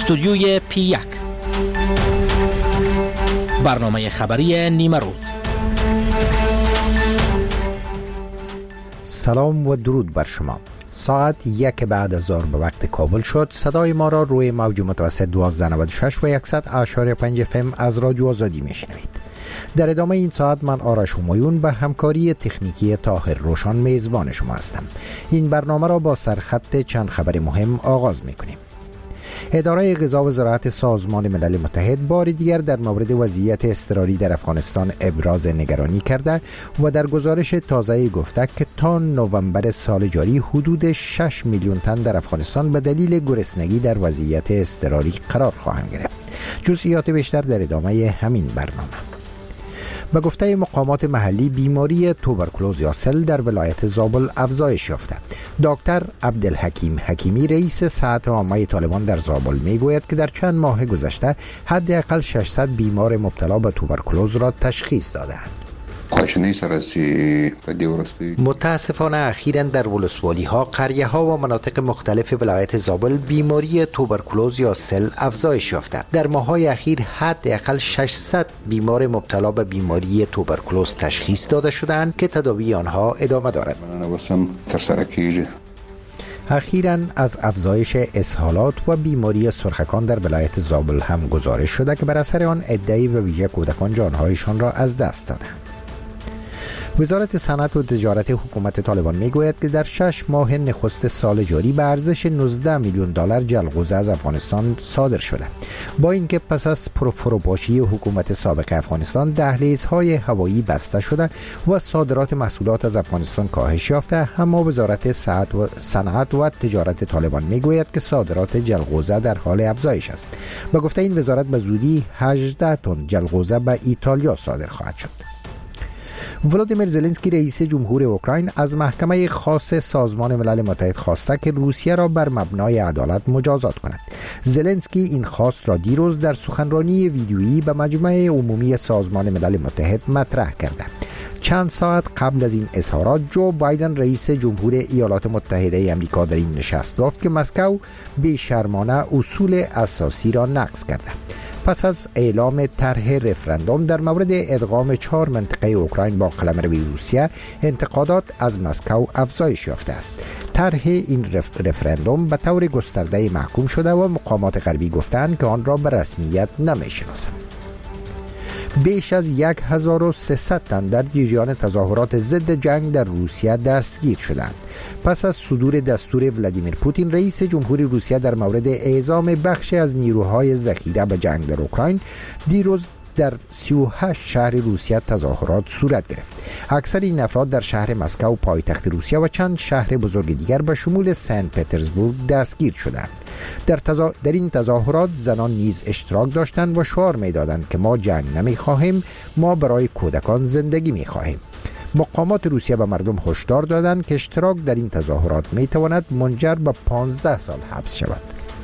استودیوی P1 برنامه خبری نیمه روز. سلام و درود بر شما. ساعت 1 بعد از ظهر به وقت کابل شد. صدای ما را روی موج متوسط 1296 و 100.5 FM از رادیو آزادی میشنوید. در ادامه این ساعت من آرش همایون به همکاری تکنیکی طاهر روشن میزبان شما هستم. این برنامه را با سرخط چند خبر مهم آغاز میکنیم. اداره غذا و زراعت سازمان ملل متحد بار دیگر در مورد وضعیت اضطراری در افغانستان ابراز نگرانی کرده و در گزارش تازه گفته که تا نوامبر سال جاری حدود 6 میلیون تن در افغانستان به دلیل گرسنگی در وضعیت اضطراری قرار خواهند گرفت. جزئیات بیشتر در ادامه همین برنامه. به گفته مقامات محلی بیماری توبرکولوز یا سل در ولایت زابل افزایش یافته. دکتر عبدالحکیم حکیمی رئیس صحت عامه طالبان در زابل میگوید که در چند ماه گذشته حداقل 600 بیمار مبتلا به توبرکولوز را تشخیص دادند. متاسفانه اخیراً در ولسوالی ها، قریه ها و مناطق مختلف ولایت زابل بیماری توبرکولوز یا سل افزایش یافته. در ماه‌های اخیر حداقل 600 بیمار مبتلا به بیماری توبرکولوز تشخیص داده شدند که تداوی آنها ادامه دارد. اخیراً از افزایش اسهالات و بیماری سرخکان در ولایت زابل هم گزارش شده که بر اثر آن عده‌ای و ویژه کودکان جانهایشان را از دست دادند. وزارت صنعت و تجارت حکومت طالبان میگوید که در 6 ماه نخست سال جاری به ارزش 19 میلیون دلار جلغوزه از افغانستان صادر شده. با اینکه پس از فروپاشی حکومت سابق افغانستان دهلیزهای هوایی بسته شده و صادرات محصولات از افغانستان کاهش یافته، اما وزارت صنعت و تجارت طالبان میگوید که صادرات جلغوزه در حال افزایش است. با گفته این وزارت به زودی 18 تن جلغوزه به ایتالیا صادر خواهد شد. ولادیمیر زلنسکی رئیس جمهور اوکراین از محکمه خاص سازمان ملل متحد خواسته که روسیه را بر مبنای عدالت مجازات کند. زلنسکی این خواست را دیروز در سخنرانی ویدیویی به مجمع عمومی سازمان ملل متحد مطرح کرده. چند ساعت قبل از این اظهارات جو بایدن رئیس جمهور ایالات متحده آمریکا در این نشست گفت که مسکو بی‌شرمانه اصول اساسی را نقض کرده. پس از اعلام طرح رفراندوم در مورد ادغام 4 منطقه اوکراین با قلمرو روسیه، انتقادات از مسکو افزایش یافته است. طرح این رفراندوم به طور گسترده محکوم شده و مقامات غربی گفتند که آن را به رسمیت نمی‌شناسند. بیش از 1300 تن در جریان تظاهرات ضد جنگ در روسیه دستگیر شدند. پس از صدور دستور ولادیمیر پوتین رئیس جمهور روسیه در مورد اعزام بخشی از نیروهای ذخیره به جنگ در اوکراین، دیروز در 38 شهر روسیه تظاهرات صورت گرفت. اکثر این افراد در شهر مسکو پایتخت روسیه و چند شهر بزرگ دیگر به شمول سن پترزبورگ دستگیر شدند. در این تظاهرات زنان نیز اشتراک داشتند و شعار می‌دادند که ما جنگ نمی‌خواهیم، ما برای کودکان زندگی می‌خواهیم. مقامات روسیه به مردم هشدار دادند که اشتراک در این تظاهرات می‌تواند منجر به 15 سال حبس شود.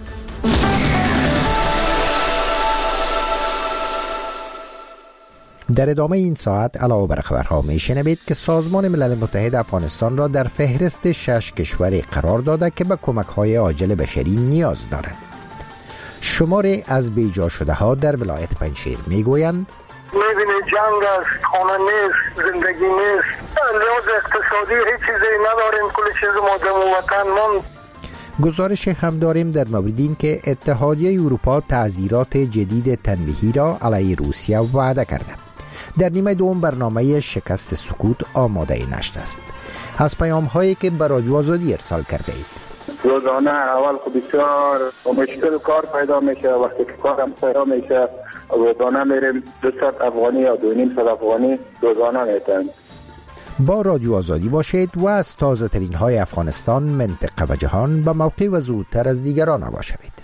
در ادامه این ساعت علاوه بر خبرها میشنوید که سازمان ملل متحد افغانستان را در فهرست 6 کشور قرار داده که به کمک‌های عاجل بشری نیاز دارند. شماری از بیجا شده ها در ولایت پنجشیر میگویند می‌بینی جنگ است، خانه نیست، زندگی نیست، لحاظ اقتصادی هیچ چیزی نداریم، کل چیز ما وطن ماند. گزارش هم داریم در مورد این که اتحادیه اروپا تعزیرات جدید تنبیهی را علیه روسیه وعده کرده. در نیمه دوم برنامه شکست سکوت آماده نشت است. از پیام هایی که به رادیو آزادی ارسال کرده اید. روزانه اول خود بسیار مشکل کار پیدا میشه، وقتی که کارم پیدا میشه روزانه میریم 200 افغانی یا 2.5 افغانی روزانه میتن. با رادیو آزادی باشید و از تازه ترین های افغانستان، منطقه و جهان به موقع و زودتر از دیگران آگاه شوید.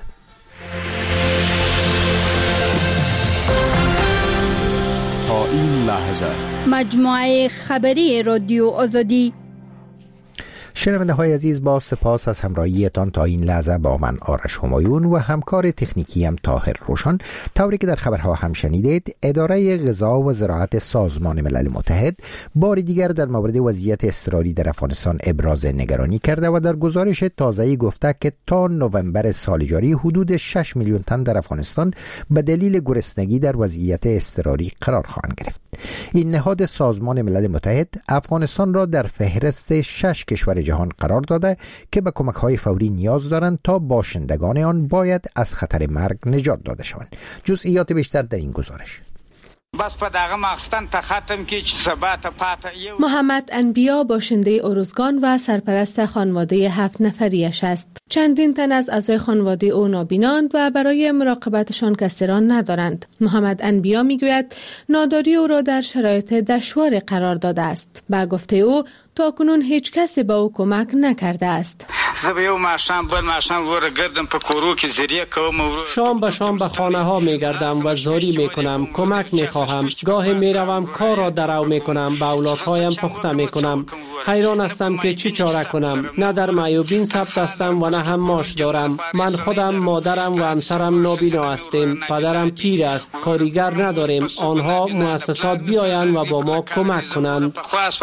تا این لحظه مجموعه خبری رادیو آزادی شنونده های عزیز، با سپاس از همراهیتان تا این لحظه با من آرش همایون و همکار تکنیکیم طاهر روشن. طوری که در خبرها هم شنیدید، اداره غذا و زراعت سازمان ملل متحد بار دیگر در مورد وضعیت اضطراری در افغانستان ابراز نگرانی کرده و در گزارش تازه‌ای گفته که تا نوامبر سال جاری حدود 6 میلیون تن در افغانستان به دلیل گرسنگی در وضعیت اضطراری قرار خواهند گرفت. این نهاد سازمان ملل متحد افغانستان را در فهرست 6 کشور جهان قرار داده که به کمک‌های فوری نیاز دارند تا باشندگان آن باید از خطر مرگ نجات داده شوند. جزئیات بیشتر در این گزارش. محمد انبیا باشنده ارزگان و سرپرست خانواده 7 نفریش است. چندین تن از اعضای خانواده او نابیناند و برای مراقبتشان کسران ندارند. محمد انبیا میگوید ناداری او را در شرایط دشوار قرار داده است. با گفته او تاکنون هیچ کسی به او کمک نکرده است. شام به شام به خانه ها می گردم و زاری می کنم، کمک می خواهم. گاهی می روم کار را درو می کنم، به اولادهایم پخته می کنم. حیران هستم که چی چاره کنم. نه در معیوبین ثبت هستم و نه هم معاش دارم. من خودم، مادرم و همسرم نابینا هستیم. پدرم پیر است. کارگر نداریم. آنها مؤسسات بیایند و با ما کمک کنند.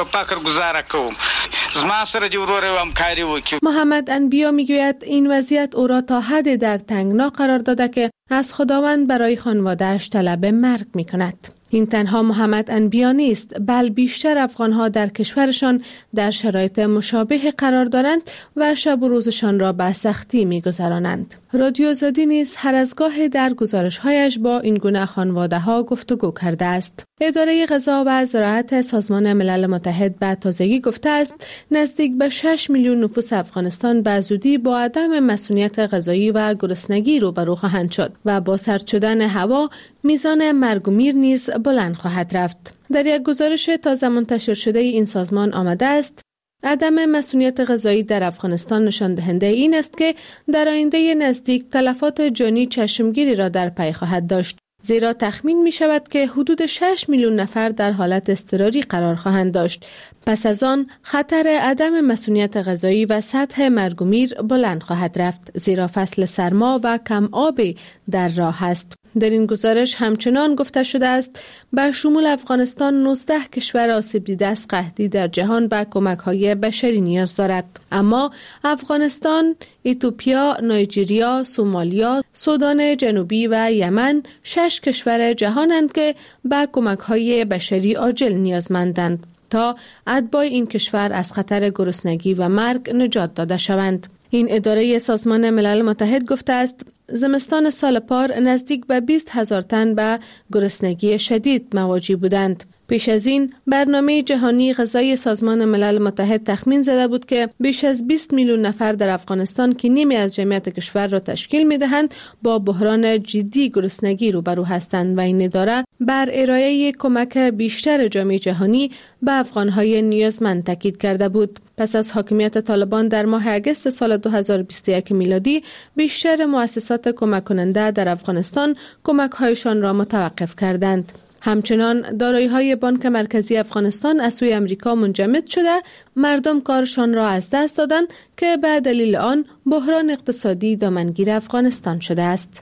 محمد انبیا میگوید این وضعیت او را تا حد در تنگنا قرار داده که از خداوند برای خانواده‌اش طلب مرگ میکند. این تنها محمد انبیا نیست، بل بیشتر افغانها در کشورشان در شرایط مشابه قرار دارند و شب و روزشان را به سختی می‌گذرانند. رادیو آزادی نیز هر از گاه در گزارش‌هایش با این گونه خانواده‌ها گفتگو کرده است. اداره غذا و زراعت سازمان ملل متحد به تازگی گفته است نزدیک به 6 میلیون نفوس افغانستان به زودی با عدم مسئولیت غذایی و گرسنگی روبرو خواهند شد و با سرد شدن هوا میزان مرگ و میر نیز بلند خواهد رفت. در یک گزارش تازه منتشر شده این سازمان آمده است عدم مسئولیت غذایی در افغانستان نشان دهنده این است که در آینده نزدیک تلفات جانی چشمگیری را در پی خواهد داشت، زیرا تخمین می شود که حدود 6 میلیون نفر در حالت اضطراری قرار خواهند داشت. پس از آن خطر عدم مسئولیت غذایی و سطح مرگ و میر بلند خواهد رفت، زیرا فصل سرما و کم آب در راه است. در این گزارش همچنان گفته شده است به شمول افغانستان 19 کشور آسیب دیده از قحطی در جهان به کمک‌های بشری نیاز دارد. اما افغانستان، اتیوپیا، نایجریا، سومالیا، سودان جنوبی و یمن 6 کشور جهانند که به کمک‌های بشری عاجل نیازمندند تا اتباع این کشور از خطر گرسنگی و مرگ نجات داده شوند. این اداره سازمان ملل متحد گفته است زمستان سال پار نزدیک به 20,000 تن به گرسنگی شدید مواجه بودند. پیش از این برنامه جهانی غذایی سازمان ملل متحد تخمین زده بود که بیش از 20 میلیون نفر در افغانستان که نیمی از جمعیت کشور را تشکیل می‌دهند با بحران جدی گرسنگی روبرو هستند و این اداره بر ارائه کمک بیشتر جامعه جهانی به افغان‌های نیازمند تاکید کرده بود. پس از حاکمیت طالبان در ماه اگست سال 2021 میلادی بیشتر مؤسسات کمک کننده در افغانستان کمک‌هایشان را متوقف کردند. همچنان دارایی‌های بانک مرکزی افغانستان از سوی امریکا منجمد شده، مردم کارشان را از دست دادند که به دلیل آن بحران اقتصادی دامنگیر افغانستان شده است.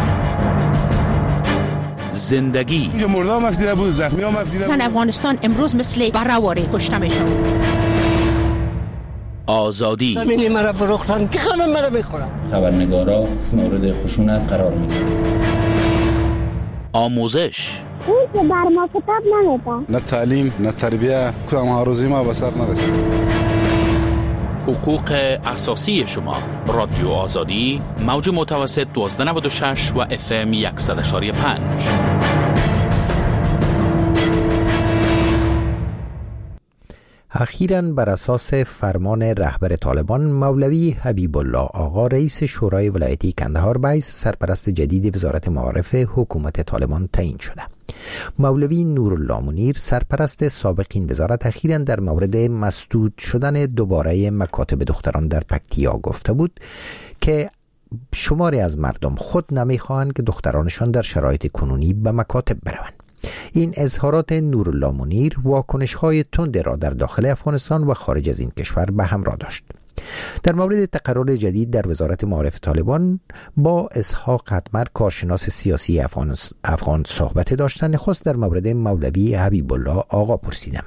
زندگی مردم مفیده بود، زخمی ها مفیده بود. زن افغانستان امروز مثل بره‌واره کشته میشن. آزادی زمینی مرا فروختن که همه مرا میخورن. خبرنگارا مورد خشونت قرار میگیرن. آموزش اون که بر ما کتاب نمیده. نه تعلیم نه تربیه، کدام هاروزی ما به سر نرسید. حقوق اساسی شما. رادیو آزادی، موج متوسط 1296 و FM 100.5. اخیراً بر اساس فرمان رهبر طالبان مولوی حبیب الله آقا رئیس شورای ولایتی کندهار به حیث سرپرست جدید وزارت معارف حکومت طالبان تعیین شده. مولوی نورالله منیر سرپرست سابق این وزارت اخیراً در مورد مسدود شدن دوباره مکاتب دختران در پکتیا گفته بود که شماری از مردم خود نمیخواهند که دخترانشان در شرایط کنونی به مکاتب بروند. این اظهارات نورالله منیر واکنش‌های تند را در داخل افغانستان و خارج از این کشور به همراه داشت. در مورد تقرر جدید در وزارت معارف طالبان با اسحاق اتمر کارشناس سیاسی افغان صحبت داشتن، نخست در مورد مولوی حبیب الله آقا پرسیدم.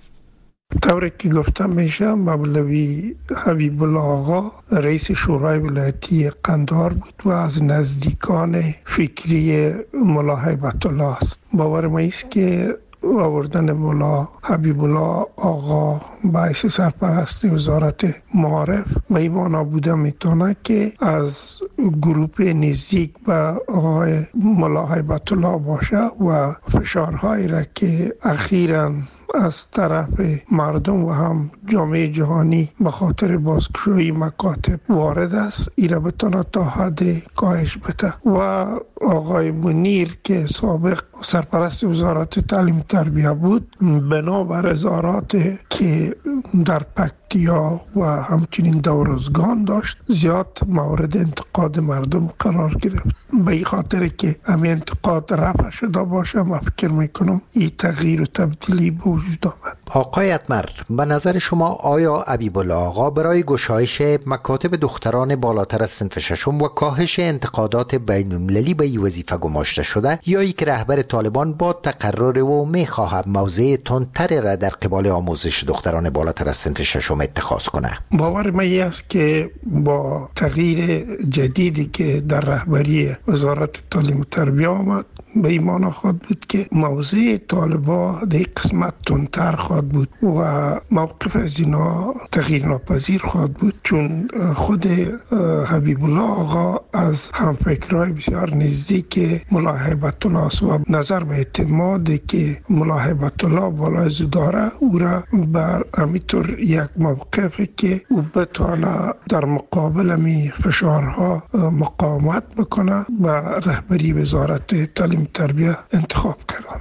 طوری که گفتم میشه مولوی حبیب الله آقا رئیس شورای ولایتی قندهار بود و از نزدیکان فکری ملا هیبت الله است. باور ما است که آوردن مولا حبیب الله آقا باعث سرپرست وزارت معارف و این معنا بوده میتونه که از گروپ نزدیک به آقای مولا هیبت الله باشه و فشارهایی را که اخیراً از طرف مردم و هم جامعه جهانی به خاطر بازگشایی مکاتب وارد است، این را بتونه تا حد کاهش بده. و آقای منیر که سابق سرپرست وزارت تعلیم تربیه بود، بنابر اظهارات که در پکتیا و همچنین دورزگان داشت، زیاد مورد انتقاد مردم قرار گرفت. به این خاطر که همین انتقاد رفع شده باشه، من فکر میکنم این تغییر و تبدیلی به وجود آمد. آقای اتمر، به نظر شما آیا حبیب الله آقا برای گشایش مکاتب دختران بالاتر از صنف ششم و کاهش انتقادات بین‌المللی به این وظیفه گماشته شده، یا ای که رهبر طالبان با تقرر و میخواهد موضع تندتر را در قبال آموزش دختران بالاتر از صنف ششم اتخاذ کنه؟ باور من است که با تغییر جدیدی که در رهبری وزارت تعلیم و تربیه آمد، به این معنا خواهد بود که موضع طالبا در قسمت تندتر خواهد بود و موقف از اینا تغییر ناپذیر خواهد بود، چون خود حبیب الله آقا از همفکرهای بسیار نزدیک ملا هیبت الله است و نظر به اعتماد که ملا هیبت الله بالای داره او را بر همینطور یک موقفی که او بتانه در مقابل می فشارها مقاومت بکنه و رهبری وزارت تعلیم تربیه انتخاب کردن.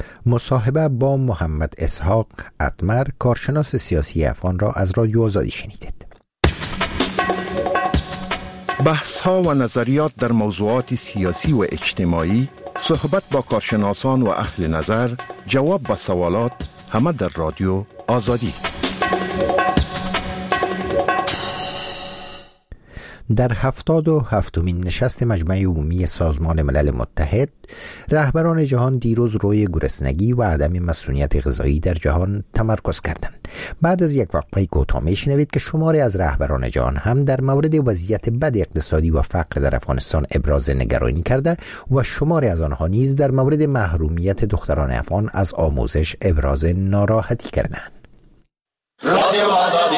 مصاحبه با محمد اسحاق اتمر، کارشناس سیاسی افغان، را از رادیو آزادی شنیدید. بحث ها و نظریات در موضوعات سیاسی و اجتماعی، صحبت با کارشناسان و اهل نظر، جواب به سوالات، همه در رادیو آزادی. در 77مین نشست مجمع عمومی سازمان ملل متحد، رهبران جهان دیروز روی گرسنگی و عدم مسئولیت غذایی در جهان تمرکز کردند. بعد از یک وقفه کوتاه میشنوید که شماری از رهبران جهان هم در مورد وضعیت بد اقتصادی و فقر در افغانستان ابراز نگرانی کرده و شماری از آنها نیز در مورد محرومیت دختران افغان از آموزش ابراز ناراحتی کردند. رادیو آزادی.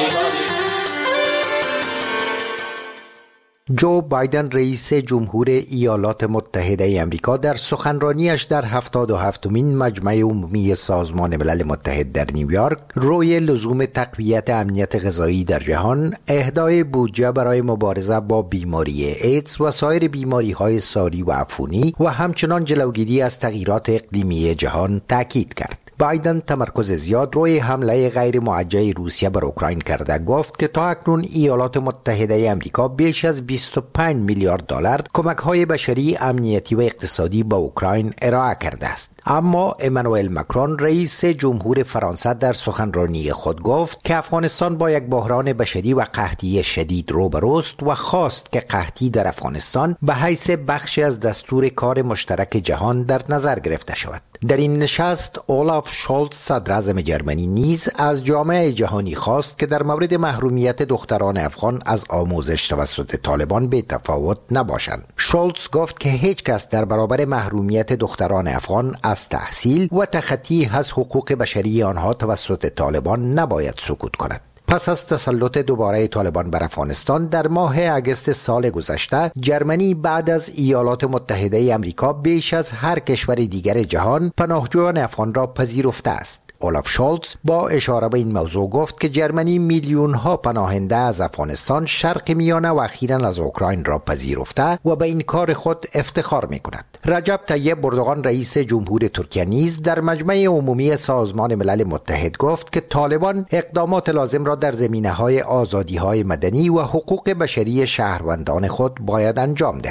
جو بایدن رئیس جمهور ایالات متحده آمریکا در سخنرانیش در 77مین مجمع عمومی سازمان ملل متحد در نیویورک روی لزوم تقویت امنیت غذایی در جهان، اهدای بودجه برای مبارزه با بیماری ایدز و سایر بیماری‌های ساری و عفونی و همچنان جلوگیری از تغییرات اقلیمی جهان تاکید کرد. بایدن تمرکز زیاد روی حمله غیر موجه روسیه بر اوکراین کرده گفت که تا اکنون ایالات متحده آمریکا بیش از 25 میلیارد دلار کمک‌های بشری، امنیتی و اقتصادی به اوکراین ارائه کرده است. اما امانوئل ماکرون رئیس جمهور فرانسه در سخنرانی خود گفت که افغانستان با یک بحران بشری و قحطی شدید روبروست و خواست که قحطی در افغانستان به حیث بخشی از دستور کار مشترک جهان در نظر گرفته شود. در این نشست اولاف شولتز صدر اعظم جرمنی نیز از جامعه جهانی خواست که در مورد محرومیت دختران افغان از آموزش توسط طالبان به تفاوت نباشند. شولتز گفت که هیچ کس در برابر محرومیت دختران افغان از تحصیل و تخطی از حقوق بشری آنها توسط طالبان نباید سکوت کند. پس از تسلط دوباره طالبان بر افغانستان در ماه اگست سال گذشته، جرمنی بعد از ایالات متحده آمریکا بیش از هر کشور دیگر جهان پناهجویان افغان را پذیرفته است. اولاف شولتز با اشاره به این موضوع گفت که جرمنی میلیون ها پناهنده از افغانستان، شرق میانه و اخیراً از اوکراین را پذیرفته و به این کار خود افتخار می کند. رجب طیب اردوغان رئیس جمهور ترکیه نیز در مجمع عمومی سازمان ملل متحد گفت که طالبان اقدامات لازم را در زمینه‌های آزادی‌های مدنی و حقوق بشری شهروندان خود باید انجام دهند.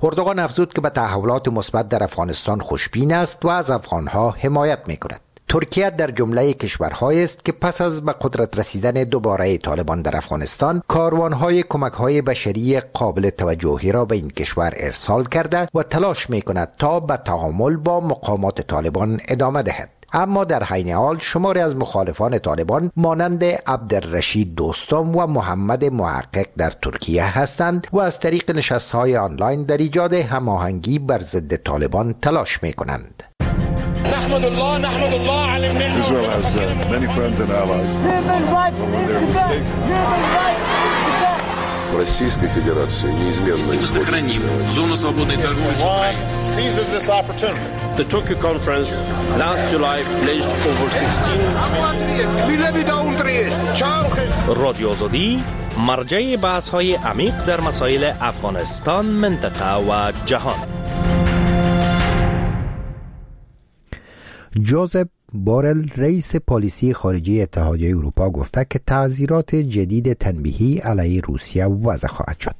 اردوغان افزود که به تحولات مثبت در افغانستان خوشبین است و از افغانها حمایت می‌کند. ترکیه در جمله کشورهایی است که پس از به قدرت رسیدن دوباره طالبان در افغانستان کاروانهای کمک‌های بشری قابل توجهی را به این کشور ارسال کرده و تلاش می‌کند تا به تعامل با مقامات طالبان ادامه دهد. اما در حین حال شماری از مخالفان طالبان مانند عبدالرشید دوستم و محمد محقق در ترکیه هستند و از طریق نشست‌های آنلاین در ایجاد هماهنگی بر ضد طالبان تلاش می‌کنند. نحمد الله على النعمة. Israel has many friends and allies. When they're mistaken. Российской Федерации неизменно сохраним зону свободной торговли с Украиной. Seizes this opportunity. The Tokyo conference last July pledged over 16 رادیو آزادی مرجع بحث‌های عمیق در مسائل افغانستان، منطقه و جهان. جوزف بورل رئیس پالیسی خارجی اتحادیه اروپا گفته که تعزیرات جدید تنبیهی علیه روسیه وضع خواهد شد.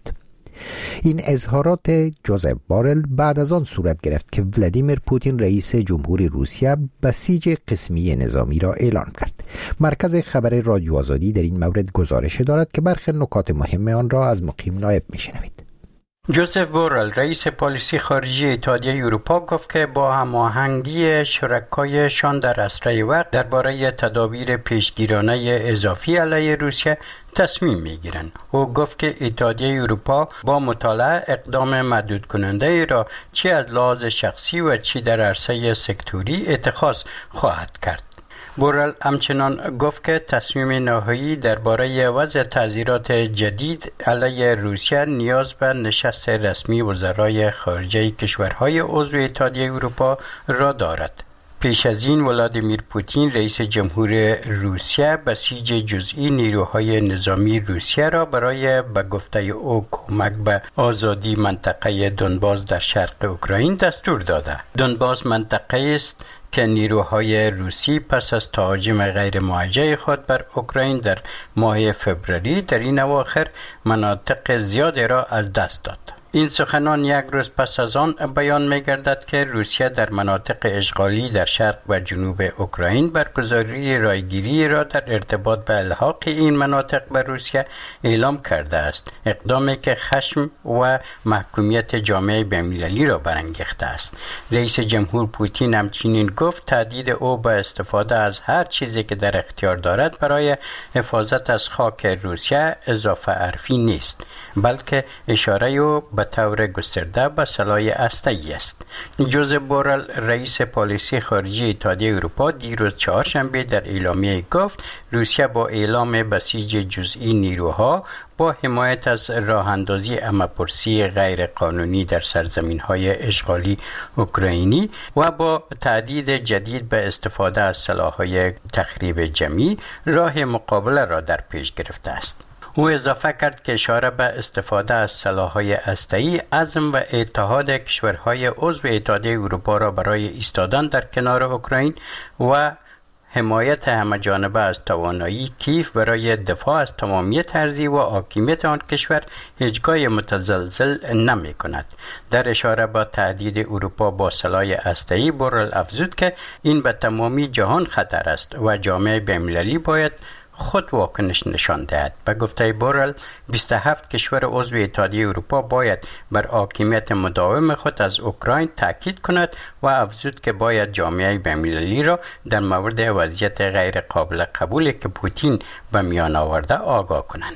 این اظهارات جوزف بورل بعد از آن صورت گرفت که ولادیمیر پوتین رئیس جمهوری روسیه بسیج قسمی نظامی را اعلان کرد. مرکز خبر رادیو آزادی در این مورد گزارش دارد که برخی نکات مهم آن را از مقیم نایب میشنوید. جوزف بورل رئیس پالیسی خارجی اتحادیه اروپا گفت که با هماهنگی شرکایشان در اسرع وقت درباره تدابیر پیشگیرانه اضافی علیه روسیه تصمیم میگیرند. او گفت که اتحادیه اروپا با مطالعه اقدام محدود کننده ای را چی از لحاظ شخصی و چی در عرصه سکتوری اتخاذ خواهد کرد. بورل همچنان گفت که تصمیم نهایی درباره وضع تعزیرات جدید علیه روسیه نیاز به نشست رسمی وزرای خارجه کشورهای عضو اتحادیه اروپا را دارد. پیش از این ولادیمیر پوتین رئیس جمهور روسیه بسیج جزئی نیروهای نظامی روسیه را برای به گفته او کمک به آزادی منطقه دونباس در شرق اوکراین دستور داده. دونباس منطقه است که نیروهای روسی پس از تهاجم غیر موجه خود بر اوکراین در ماه فوریه در این اواخر مناطق زیادی را از دست داد. این سخنان یک روز پس از آن بیان می‌گردد که روسیه در مناطق اشغالی در شرق و جنوب اوکراین برگزاری رایگیری را در ارتباط به الحاق این مناطق به روسیه اعلام کرده است، اقدامی که خشم و محکومیت جامعه بین‌المللی را برانگیخته است. رئیس جمهور پوتین همچنین گفت تهدید او به استفاده از هر چیزی که در اختیار دارد برای حفاظت از خاک روسیه اضافه حرفی نیست، بلکه اشاره او به طور گسترده به سلاح هسته‌ای است. جوزف بورل رئیس پالیسی خارجی اتحادیه اروپا دیروز چهارشنبه در اعلامیه گفت روسیه با اعلام بسیج جزئی نیروها با حمایت از راه اندازی امه‌پرسی غیر قانونی در سرزمین‌های اشغالی اوکراینی و با تهدید جدید به استفاده از سلاح‌های تخریب جمعی راه مقابله را در پیش گرفته است. او اضافه کرد که اشاره به استفاده از سلاح‌های هسته‌ای عزم و اتحاد کشورهای عضو اتحادیه اروپا را برای ایستادن در کنار اوکراین و حمایت همه‌جانبه از توانایی کیف برای دفاع از تمامیت ارضی و حاکمیت آن کشور هیچگاه متزلزل نمی‌کند. در اشاره به تهدید اروپا با سلاح هسته‌ای بورل افزود که این به تمامی جهان خطر است و جامعه بین‌المللی باید خود واکنش نشان دهد. به گفته بورل 27 کشور عضو اتحادیه اروپا باید بر حاکمیت مداوم خود از اوکراین تاکید کند و افزود که باید جامعه بین‌المللی را در مورد وضعیت غیر قابل قبولی که پوتین به میان آورده آگاه کنند.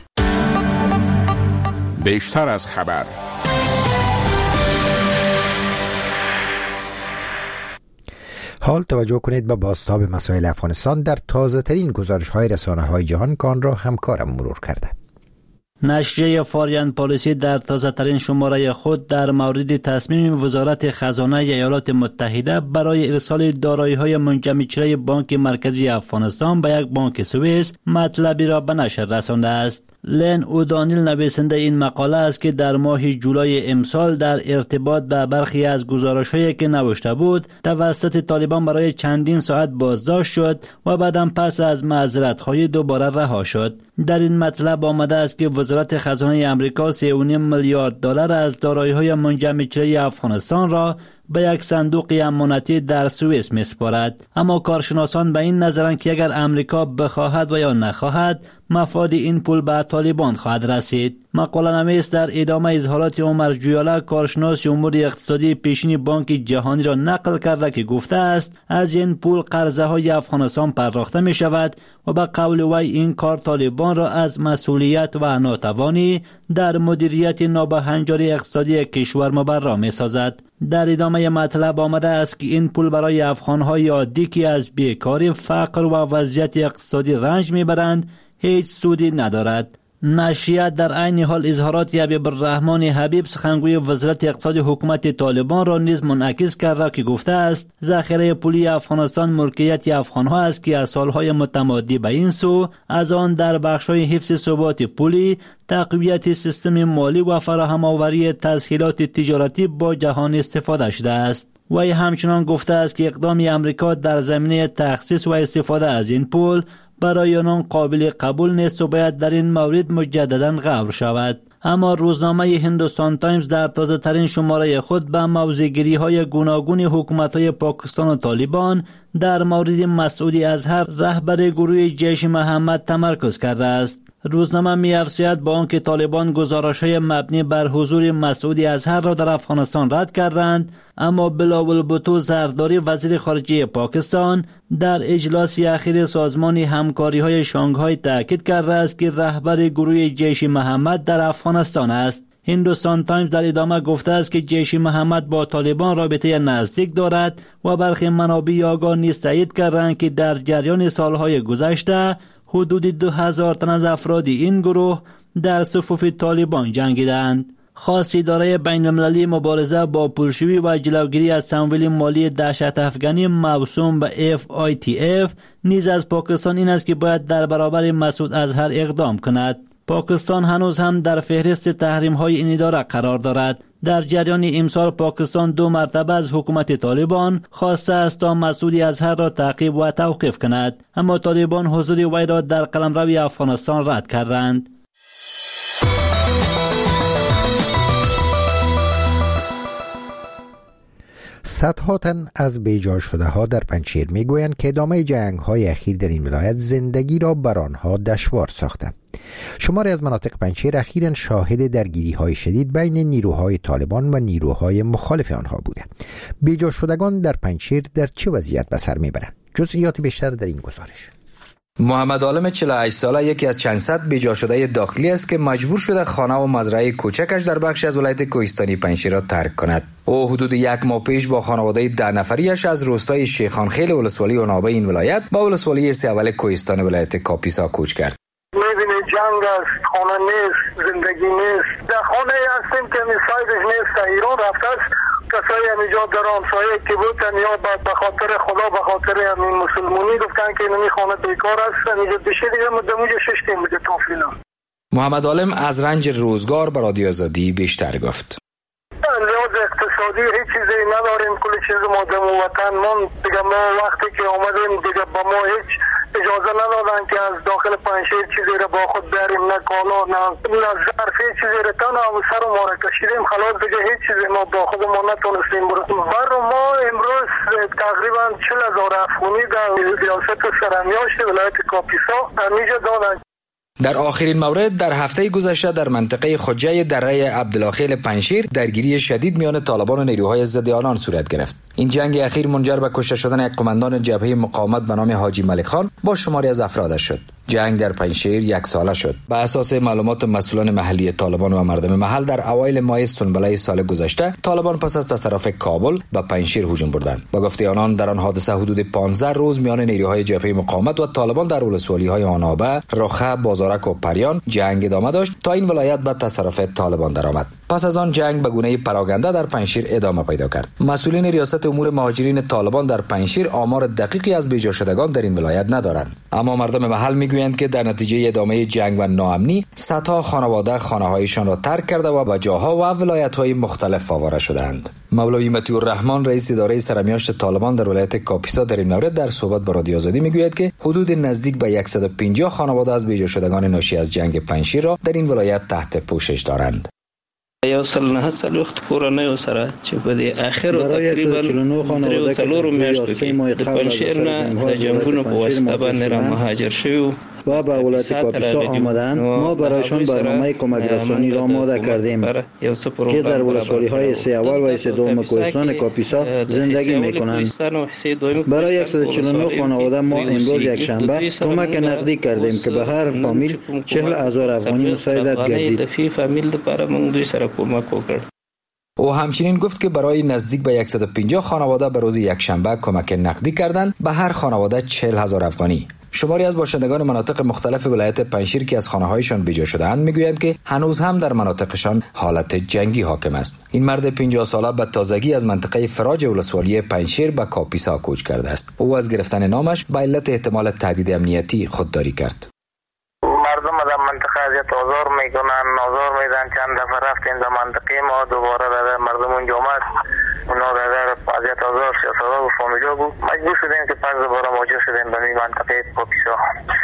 بیشتر از خبر. حال توجه کنید به بازتاب مسائل افغانستان در تازه ترین گزارش های رسانه های جهان که آن را همکارم مرور کرده. نشریه فارین پالیسی در تازه ترین شماره خود در مورد تصمیم وزارت خزانه ایالات متحده برای ارسال دارایی‌های منجمدشده بانک مرکزی افغانستان به یک بانک سوئیس مطلبی را به نشر رسانده است. لن اودانیل نویسنده این مقاله است که در ماه جولای امسال در ارتباط به برخی از گزارش‌هایی که نوشته بود توسط طالبان برای چندین ساعت بازداشت شد و بعداً پس از معذرت‌خواهی دوباره رها شد. در این مطلب آمده است که وزارت خزانه آمریکا 3.5 میلیارد دلار از دارایی‌های منجمدشده افغانستان را به یک صندوق امانتی در سوئیس می‌سپارد. اما کارشناسان به این نظرند که اگر امریکا بخواهد و یا نخواهد مفاد این پول به طالبان خواهد رسید. مقاله نویس در ادامه اظهارات عمر جویالا کارشناس امور اقتصادی پیشین بانک جهانی را نقل کرده که گفته است از این پول قرضه های افغانستان پرداخته می شود و به قول وی این کار طالبان را از مسئولیت و ناتوانی در مدیریت نابهنجاری اقتصادی کشور مبرا می سازد. در ادامه مطلب آمده است که این پول برای افغان‌های عادی که از بیکاری، فقر و وضعیت اقتصادی رنج می‌برند هیچ سودی ندارد. نشریات در عین حال اظهارات حبیب الرحمن حبیب سخنگوی وزارت اقتصاد حکومت طالبان را نیز منعکس کرده که گفته است ذخیره پولی افغانستان ملکیت افغان‌ها است که از سالهای متمادی به این سو از آن در بخش‌های حفظ ثبات پولی، تقویت سیستم مالی و فراهم آوری تسهیلات تجارتی با جهان استفاده شده است. وی همچنان گفته است که اقدام امریکا در زمینه تخصیص و استفاده از این پول برای آنان قابل قبول نیست و باید در این مورد مجددا غور شود. اما روزنامه هندوستان تایمز در تازه ترین شماره خود به موضع‌گیری های گوناگون حکومت های پاکستان و طالبان در مورد مسعود اظهر رهبر گروه جیش محمد تمرکز کرده است. روزنامه می‌افزاید با آنکه طالبان گزارش‌های مبنی بر حضور مسعود اظهر را در افغانستان رد کردند، اما بلاول بھٹو زرداری وزیر خارجه پاکستان در اجلاس اخیر سازمان همکاری‌های شانگهای تاکید کرده است که رهبر گروه جیش محمد در افغانستان است. هندوستان تایمز در ادامه گفته است که جیش محمد با طالبان رابطه نزدیک دارد و برخی منابع آگاه نیز تایید کردند که در جریان سالهای گذشته حدود 2000 تن از افراد این گروه در صفوف طالبان جنگیدند. خاص اداره بین المللی مبارزه با پولشویی و جلوگیری از تمویل مالی دهشت افغانی موسوم به FATF نیز از پاکستان این است که باید در برابر مسعود اظهر اقدام کند. پاکستان هنوز هم در فهرست تحریم‌های این اداره قرار دارد. در جریان امسال پاکستان 2 مرتبه از حکومت طالبان خواسته است تا مسعود اظهر را تعقیب و توقیف کند، اما طالبان حضور وی را در قلمرو افغانستان رد کردند. صدها تن از بیجا شده ها در پنجشیر میگویند که ادامه جنگ های اخیر در این ولایت زندگی را بر آنها دشوار ساخته. شماری از مناطق پنجشیر اخیراً شاهد درگیری های شدید بین نیروهای طالبان و نیروهای مخالف آنها بوده. بیجا شدگان در پنجشیر در چه وضعیت به سر میبرند؟ جزئیات بیشتر در این گزارش. محمد عالم 48 ساله یکی از چند صد بیجا شده داخلی است که مجبور شده خانه و مزرعه کوچکش در بخشی از ولایت کوهستانی پنجشیر را ترک کند. او حدود 1 ماه پیش با خانواده 10 نفریش از روستای شیخانخیل ولسوالی عنابه این ولایت به ولسوالی سیاول کوهستان ولایت کاپیسا کوچ کرد. می‌بینی جنگ است، خانه نیست، زندگی نیست. در خانه هستیم که میسایدش نیست، ایران رفته است. کسایی همینجا در همسایه که بودن یا به خاطر خدا به خاطر همین مسلمانی گفتن که اینمی خانه بیکار است، اینجا بشه دیگه مدموجه ششتیم بوده توفینا. محمد عالم از رنج روزگار به رادیو آزادی بیشتر گفت. لحاظ اقتصادی هیچ چیزی نداریم، کلی چیز مادم و وطن من دیگه ما وقتی که آمدیم دیگه با ما هیچ اجازه ندادن که از داخل پنجشیر چیزی را با خود بریم، نه کالا نه ظرف، هیچ چیزی را تن و سر ما را کشیدیم، خلاص دیگه هیچ چیزی ما با خود ما نتونستیم برسیم. بر ما امروز تقریبا 40,000 افغانی در ریاست سرمیاشت ولایت کاپیسا همیشه دادن. در آخرین مورد در هفته گذشته در منطقه خجه دره عبدالخیل پنجشیر درگیری شدید میان طالبان و نیروهای ضد آنان صورت گرفت. این جنگ اخیر منجر به کشته شدن یک قماندان جبهه مقاومت به نام حاجی ملک خان با شماری از افرادش شد. جنگ در پنجشیر 1 ساله شد. به اساس معلومات مسئولان محلی طالبان و مردم محل در اوایل ماه سنبله سال گذشته طالبان پس از تصرف کابل به پنجشیر هجوم بردند. با گفته آنان در آن حادثه حدود 15 روز میان نیروهای جبهه مقاومت و طالبان در ولسوالی‌های آنابه، رخه، بازارک و پریان جنگ ادامه داشت تا این ولایت به تصرف طالبان درآمد. پس از آن جنگ به گونه پراگنده در پنجشیر ادامه پیدا کرد. مسئولین ریاست امور مهاجرین طالبان در پنجشیر آمار دقیقی از بیجا شدگان در این ولایت ندارند، اما مردم محل میگویند که در نتیجه ادامه جنگ و ناامنی صدها خانواده خانه‌هایشان را ترک کرده و به جاها و ولایت‌های مختلف آواره شدند. مولوی مطیع الرحمن رئیس اداره سرمیاشت طالبان در ولایت کاپیسا در این مورد در صحبت با رادیو آزادی میگوید که حدود نزدیک به 150 خانواده از بیجا شدگان ناشی از جنگ پنجشیر را در این ولایت تحت پوشش دارند. یو سل نه سل وخت کورنۍ سره چې په دې اخر تقریبا 3 میاشتو کې د پنجشیر نه د جنگونو په واسطه باندې را مهاجر شوی و به ولایت کاپیسا آمدند. ما برایشان برنامه کمک رسانی را آماده کردیم که در ولسوالی‌های سه اول و سه دوم کوهستان کاپیسا زندگی می‌کنند. برای 149 خانواده ما امروز یک شنبه کمک نقدی کردیم که به هر فامیل 40,000 افغانی مساعدت گردید. او همچنین گفت که برای نزدیک به 150 خانواده به روز یکشنبه کمک نقدی کردند، به هر خانواده 40,000 افغانی. شماری از باشندگان مناطق مختلف ولایت پنجشیر که از خانه‌هایشان بیجا شده‌اند میگویند که هنوز هم در مناطقشان حالت جنگی حاکم است. این مرد 50 ساله به تازگی از منطقه فراج ولسوالی پنجشیر به کاپیسا کوچ کرده است. او از گرفتن نامش به علت احتمال تهدید امنیتی خودداری کرد. مردم در منطقه اذیت آزار میکنن، آزار میدن. چند دفعه رفتیم در منطقه ما، دوباره در مردم اونجا آمد، اونا در اذیت آزار سیاست‌ها و فامیلا بود. مجبور شدیم که پس دوباره مهاجر شدیم به منطقه کاپیسا.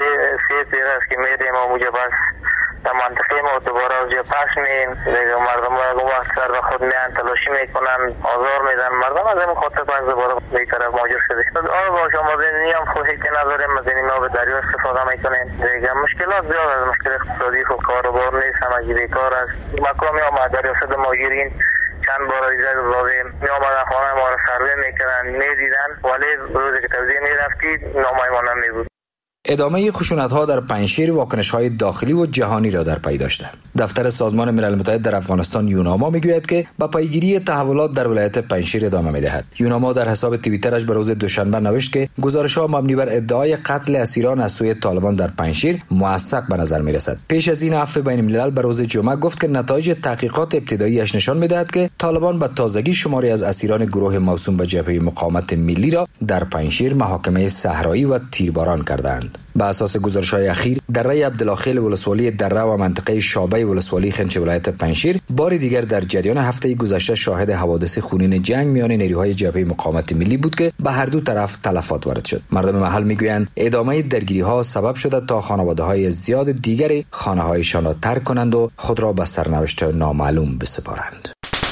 سه پیر است که میریم و اونجا بس در منطقه ما دوباره از جا پس میم. دیگه مردم رو وقت سر به خود میان تلاشی میکنن، آزار میدن مردم. از این خاطر پس دوباره به طرف مهاجر شدیم. آره با شما زندگی هم خواهی که نداریم، از این آب دریا استفاده میکنیم. دیگه مشکلات زیاد از مشکل اقتصادی و کاروبار نیست، همگی بیکار است. مقامی آمد در ریاست مهاجرین چند بار ایزد لازم می آمدن خانه ما را سروی میکنن، میدیدن، ولی روزی که توزیع میرفتید نامه ما نمیبود. ادامه خشونت‌ها در پنجشیر واکنش‌های داخلی و جهانی را در پی داشته. دفتر سازمان ملل متحد در افغانستان یوناما میگوید که با پیگیری تحولات در ولایت پنجشیر ادامه می‌دهد. یوناما در حساب توییترش به روز دوشنبه نوشت که گزارش‌ها مبنی بر ادعای قتل اسیران از سوی طالبان در پنجشیر موثق به نظر می‌رسد. پیش از این عفو بین‌الملل به روز جمعه گفت که نتایج تحقیقات ابتدایی‌اش نشان می‌دهد که طالبان به تازگی شماری از اسیران گروه موسوم به جبهه مقاومت ملی را در پنجشیر محاکمه صحرایی و تیرباران کردند. به اساس گزارش‌های اخیر دره عبدالله ولسوالی دره و منطقه شابه ولسوالی خنچ ولایت پنجشیر بار دیگر در جریان هفته گذشته شاهد حوادث خونین جنگ میان نیروهای جبهه مقاومت ملی بود که به هر دو طرف تلفات وارد شد. مردم محل میگویند ادامه درگیری‌ها سبب شده تا خانواده‌های زیاد دیگری خانه‌هایشان را ترک کنند و خود را به سرنوشت نامعلوم بسپارند.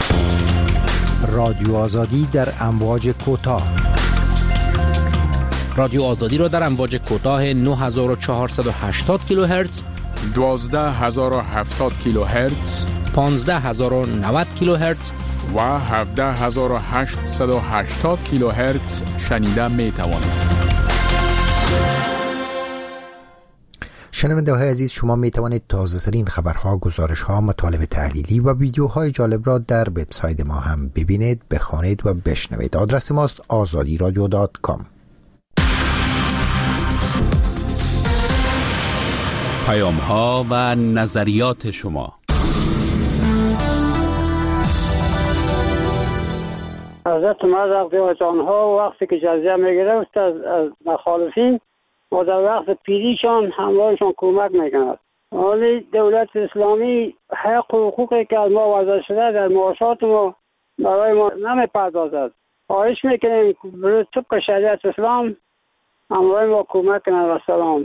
رادیو آزادی در امواج کوتاه. رادیو آزادی را در امواج کوتاه 9480 کیلوهرتز، 12070 کیلوهرتز، 15090 کیلوهرتز و 17880 کیلوهرتز شنیده می توانید. شنونده های عزیز، شما می توانید تازه ترین خبرها، گزارشها، مطالب تحلیلی و ویدیوهای جالب را در وبسایت ما هم ببینید، بخوانید و بشنوید. آدرس ماست azadiradio.com. پیام‌ها و نظریات شما. حضرت مزق آنها وقتی که جزیه میگرفت از مخالفین و در وقت پیریشان همراهشان کمک میکند. ولی دولت اسلامی حق و حقوقی که از ما وضع شده در معاشات ما برای ما نمیپردازد. خواهش میکنیم برای طبق شریعت اسلام همراه ما کمک کنند. و سلام.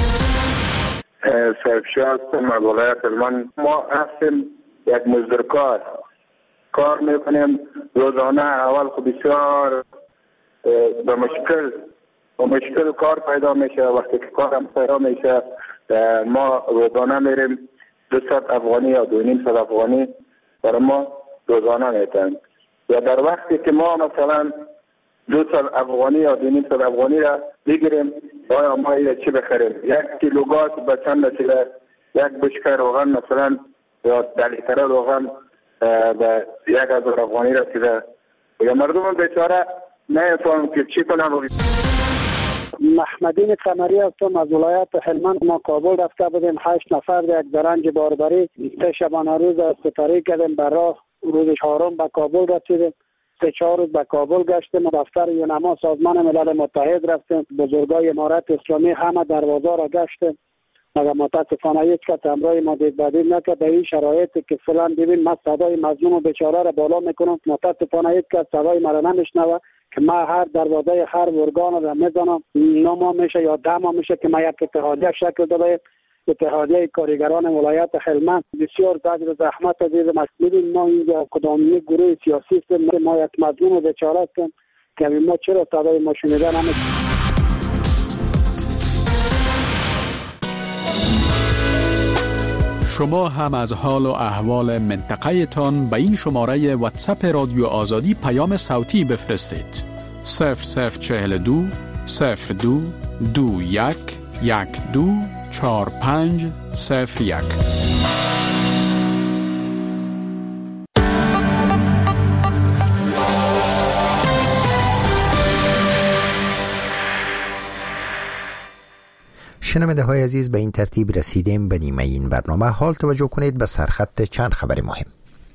سرفشار ولایت هلمند. ما هستیم یک مزدورکار، کار میکنیم روزانه. اول خب بسیار به مشکل کار پیدا میشه. وقتی که کارم پیدا میشه ما روزانه میریم 200 افغانی یا 2.5 افغانی برای ما روزانه میتن. یا در وقتی که ما مثلا 200 افغانی یا 2.5 افغانی را بگیریم، آیا ما چی بخریم؟ 1 کیلو گاز به چند رسیده؟ 1 بشکه روغن مثلا یا 10 لیتر روغن به 1000 افغانی رسیده. یا مردم بیچاره نمی‌فهمن که چی کنن. محمدین قمری هستم از ولایت هلمند. ما کابل رفته بودیم 8 نفر یک درنج باربری شبانه روز از سپری کردیم. برای روز 4 به کابل رسیدیم. 3-4 روز به کابل گشتیم، دفتر یونما سازمان ملل متحد رفتیم، بزرگای امارت اسلامی همه دروازه را گشتیم، مگر متاسفانه هیچ کس همراه ما دیدبادی نکرد. در این شرایطی که فعلا ببین من صدای مظلوم و بیچاره را بالا میکنم، متاسفانه هیچ کس صدای مرا نمیشنوه که من هر دروازه هر ارگان را میزنم، 9 ماه میشه یا 10 ماه میشه که من یک اتحادیه شکل داده، اتحادیه کارگران ولایت هلمند. بسیار زجر و زحمت دیدم. ببین ما اینجا کدام گروه سیاسی است، ما یک مظلوم و بیچاره هستیم که ما چرا صدای ما شنیده نمیشه. شما هم از حال و احوال منطقه تان به این شماره واتساپ رادیو آزادی پیام صوتی بفرستید. 0042 02 21 12 45 01. شنونده های عزیز، به این ترتیب رسیدیم به نیمه این برنامه. حال توجه کنید به سرخط چند خبر مهم.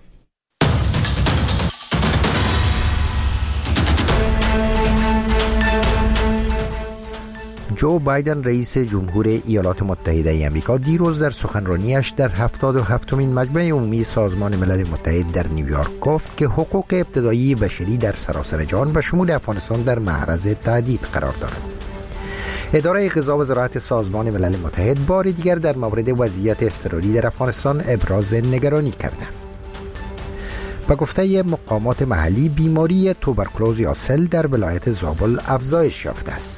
جو بایدن رئیس جمهور ایالات متحده ای آمریکا دیروز در سخنرانیش در 77مین مجمع عمومی سازمان ملل متحد در نیویورک گفت که حقوق ابتدایی بشری در سراسر جهان به شمول افغانستان در معرض تهدید قرار دارد. اداره غذا و زراعت سازمان ملل متحد بار دیگر در مورد وضعیت اضطراری در افغانستان ابراز نگرانی کرده. به گفته مقامات محلی، بیماری توبرکلوز یا سل در ولایت زابل افزایش یافته است.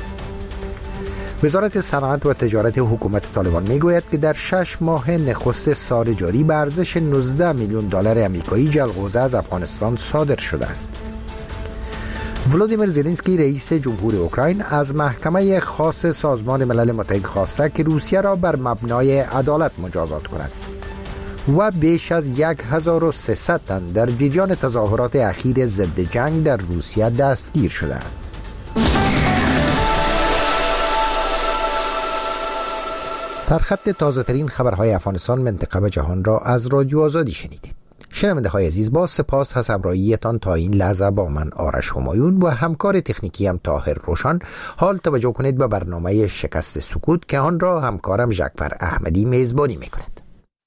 وزارت صنعت و تجارت حکومت طالبان میگوید که در 6 ماه نخست سال جاری به ارزش 19 میلیون دلار آمریکایی جلغوزه از افغانستان صادر شده است. ولودیمیر زلنسکی رئیس جمهور اوکراین از محکمه خاص سازمان ملل متحد خواسته که روسیه را بر مبنای عدالت مجازات کند و بیش از 1300 تن در جریان تظاهرات اخیر ضد جنگ در روسیه دستگیر شدند. سرخط تازه ترین خبرهای افغانستان، منطقه و جهان را از رادیو آزادی شنیدید. شنونده های عزیز، با سپاس از همراهیتان تا این لحظه با من آرش همایون و همکار تکنیکی هم طاهر روشن. حال توجه کنید به برنامه شکست سکوت که آن را همکارم جعفر احمدی میزبانی میکند.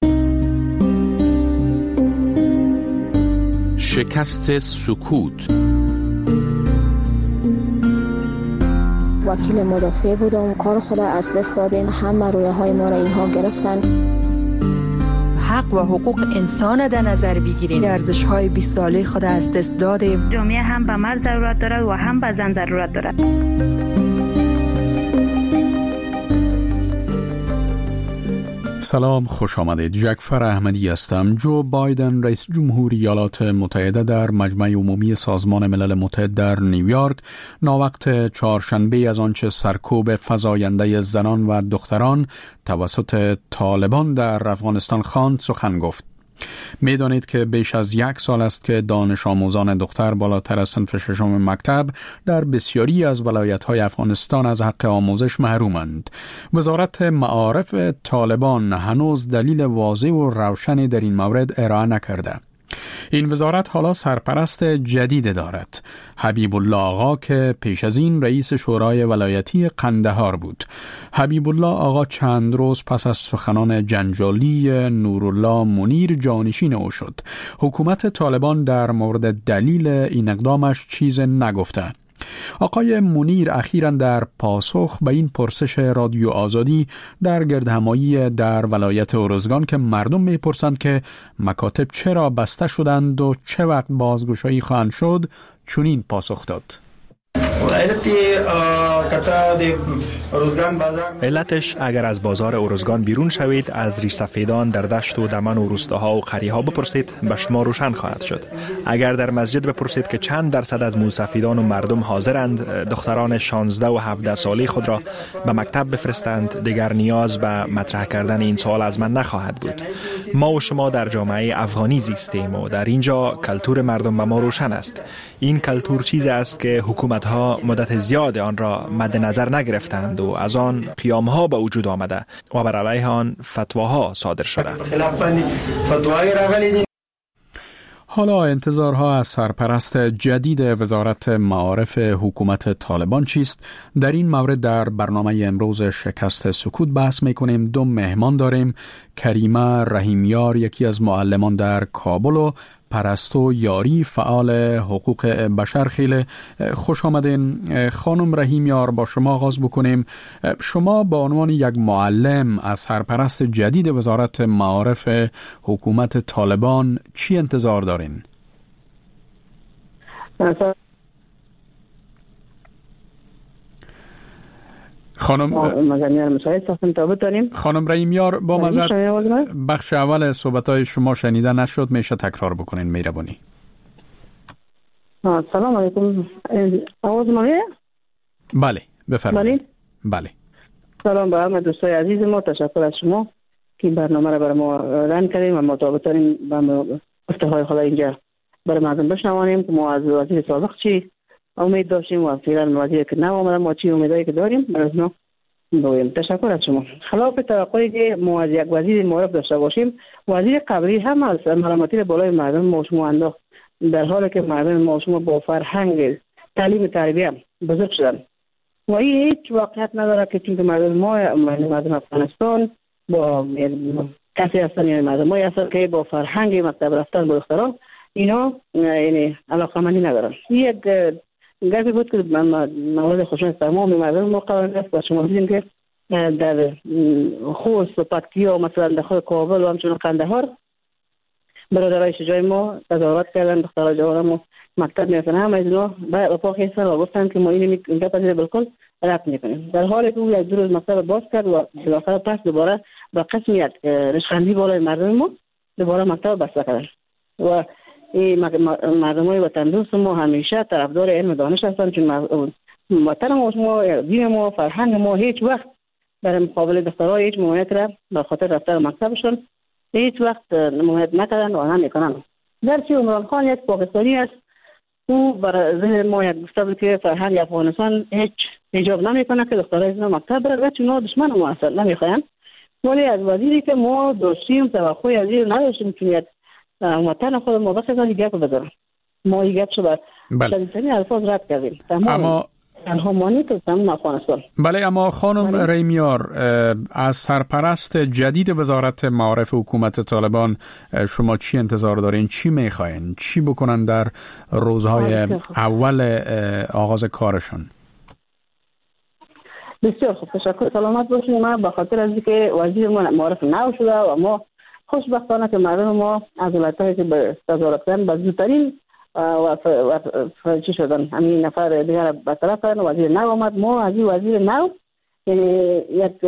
شکست سکوت. وکیل مدافع بودم، کار خود از دست دادیم، همه رویه های ما را اینها گرفتن. حق و حقوق انسان در نظر بگیریم، ارزش های 20 ساله خود از دست دادیم. جامعه هم به مرد ضرورت دارد و هم به زن ضرورت دارد. سلام، خوش آمدید. جعفر احمدی هستم. جو بایدن رئیس جمهور ایالات متحده در مجمع عمومی سازمان ملل متحد در نیویورک ناوقت چهارشنبه از آنچه سرکوب فزاینده زنان و دختران توسط طالبان در افغانستان خواند سخن گفت. میدانید که بیش از 1 سال است که دانش آموزان دختر بالاتر از صنف 6 مکتب در بسیاری از ولایت‌های افغانستان از حق آموزش محرومند. وزارت معارف طالبان هنوز دلیل واضح و روشنی در این مورد ارائه نکرده. این وزارت حالا سرپرست جدید دارد، حبیب الله آقا که پیش از این رئیس شورای ولایتی قندهار بود. حبیب الله آقا چند روز پس از سخنان جنجالی نورالله منیر جانشین او شد. حکومت طالبان در مورد دلیل این اقدامش چیز نگفته. آقای منیر اخیراً در پاسخ به این پرسش رادیو آزادی در گردهمایی در ولایت ارزگان که مردم میپرسند که مکاتب چرا بسته شدند و چه وقت بازگشایی خواهند شد، چنین پاسخ داد: علتش اگر از بازار ارزگان بیرون شوید، از ریش سفیدان در دشت و دمن و روستاها و قریها بپرسید، به شما روشن خواهد شد. اگر در مسجد بپرسید که چند درصد از موسفیدان و مردم حاضرند دختران 16 و 17 ساله خود را به مکتب بفرستند، دیگر نیاز به مطرح کردن این سوال از من نخواهد بود. ما و شما در جامعه افغانی زیستیم و در اینجا کلتور مردم به ما روشن است. این کلتور چیزی است که حکومت‌ها مدت زیاد آن را مد نظر نگرفتند و از آن قیام‌ها به وجود آمده و بر علیه آن فتواها صادر شده. حالا انتظارها از سرپرست جدید وزارت معارف حکومت طالبان چیست؟ در این مورد در برنامه امروز شکست سکوت بحث میکنیم. 2 مهمان داریم. کریمه رحیمیار، یکی از معلمان در کابل، و پرستو یاری، فعال حقوق بشر. خیلی خوش آمدین. خانم رحیمیار، با شما آغاز بکنیم. شما به عنوان یک معلم از سرپرست جدید وزارت معارف حکومت طالبان چی انتظار دارین؟ خانم رحیمیار، با مزد بخش اول صحبت‌های شما شنیده نشد، میشه تکرار بکنین مهربانی. سلام علیکم. آواز منه؟ بله بفرمایید. بله. سلام به همه دوستای عزیز ما، تشکر از شما که برنامه را برای ما ران کردیم و مطابق داریم با گفته‌های خود اینجا برای مردم بشنوانیم که ما از وزیر سابق چی امید داشتیم و فعلا وزیر که نو آمده ما چی امیدایی که داریم برای اونا بگویم. تشکر از شما. خلاف توقعی که ما از یک وزیر معارف داشته باشیم، وزیر قبلی هم از ملامتی بالای مردم ما شما انداخت، در حالی که مردم ما شما با فرهنگ تعلیم تربیت بزرگ شدن و این هیچ واقعیت نداره که چون مردم ما مردم افغانستان با کسی هستن یا مردم ما هستن که با فرهنگ مکتب رفتن با دختران اینا یعنی علاقه‌مندی ندارن. یک گفتی بود که موارد خوشنود تمام مردم ما قرار است و شما دیدیم که در خوست و پکتیا و مثلا در خود کابل و همچنان قندهار برادرای شجاع ما تظاهرات کردن، دخترای جوان ما مکتب میرسن، همه از اینا با پاک هستن و گفتن که ما اینو پذیر بالکل رد میکنیم، در حالی که او 1-2 روز مکتب باز کرد و بالاخره پس دوباره با قسمیت رشخندی بالای مردم ما دوباره مکتب بسته کردن و این مردمای وطن دوست ما همیشه طرفدار علم دانش هستن، چون وطن ما دین ما فرهنگ ما هیچ وقت در مقابل دخترها هیچ ممانعت را به خاطر رفتن مکتبشون هیچ وقت ممانعت نکردن و نمیکنن. گرچه عمران خان یک پاکستانی است، او برای ذهن ما یک گفته بود که فرهنگ افغانستان هیچ ایجاب نمیکنه که دخترها از مکتب برن، چون اونا دشمن ما هستن نمیخواین. ولی از وزیری که ما داشتیم توقعی از این نداشتیم که یک وطن خود ما بخیر از گپ بزنم، ما این گپ شو شدیدترین الفاظ رد کردیم. اما همانی که تمام افغانستان. بله، اما خانم رحیمیار، از سرپرست جدید وزارت معارف حکومت طالبان شما چی انتظار دارین؟ چی میخواین؟ چی بکنن در روزهای اول آغاز کارشون؟ بسیار خوب، تشکر. سلامت باشین. من به خاطر از اینکه وزیر ما معارف نو شده و ما خوشبختانه که مردم ما از ولایت‌هایی که به تظاهرات کردن به زودترین و چی شدن همین نفر دیگر برطرف کردن، وزیر نو آمد. ما از این وزیر نو یک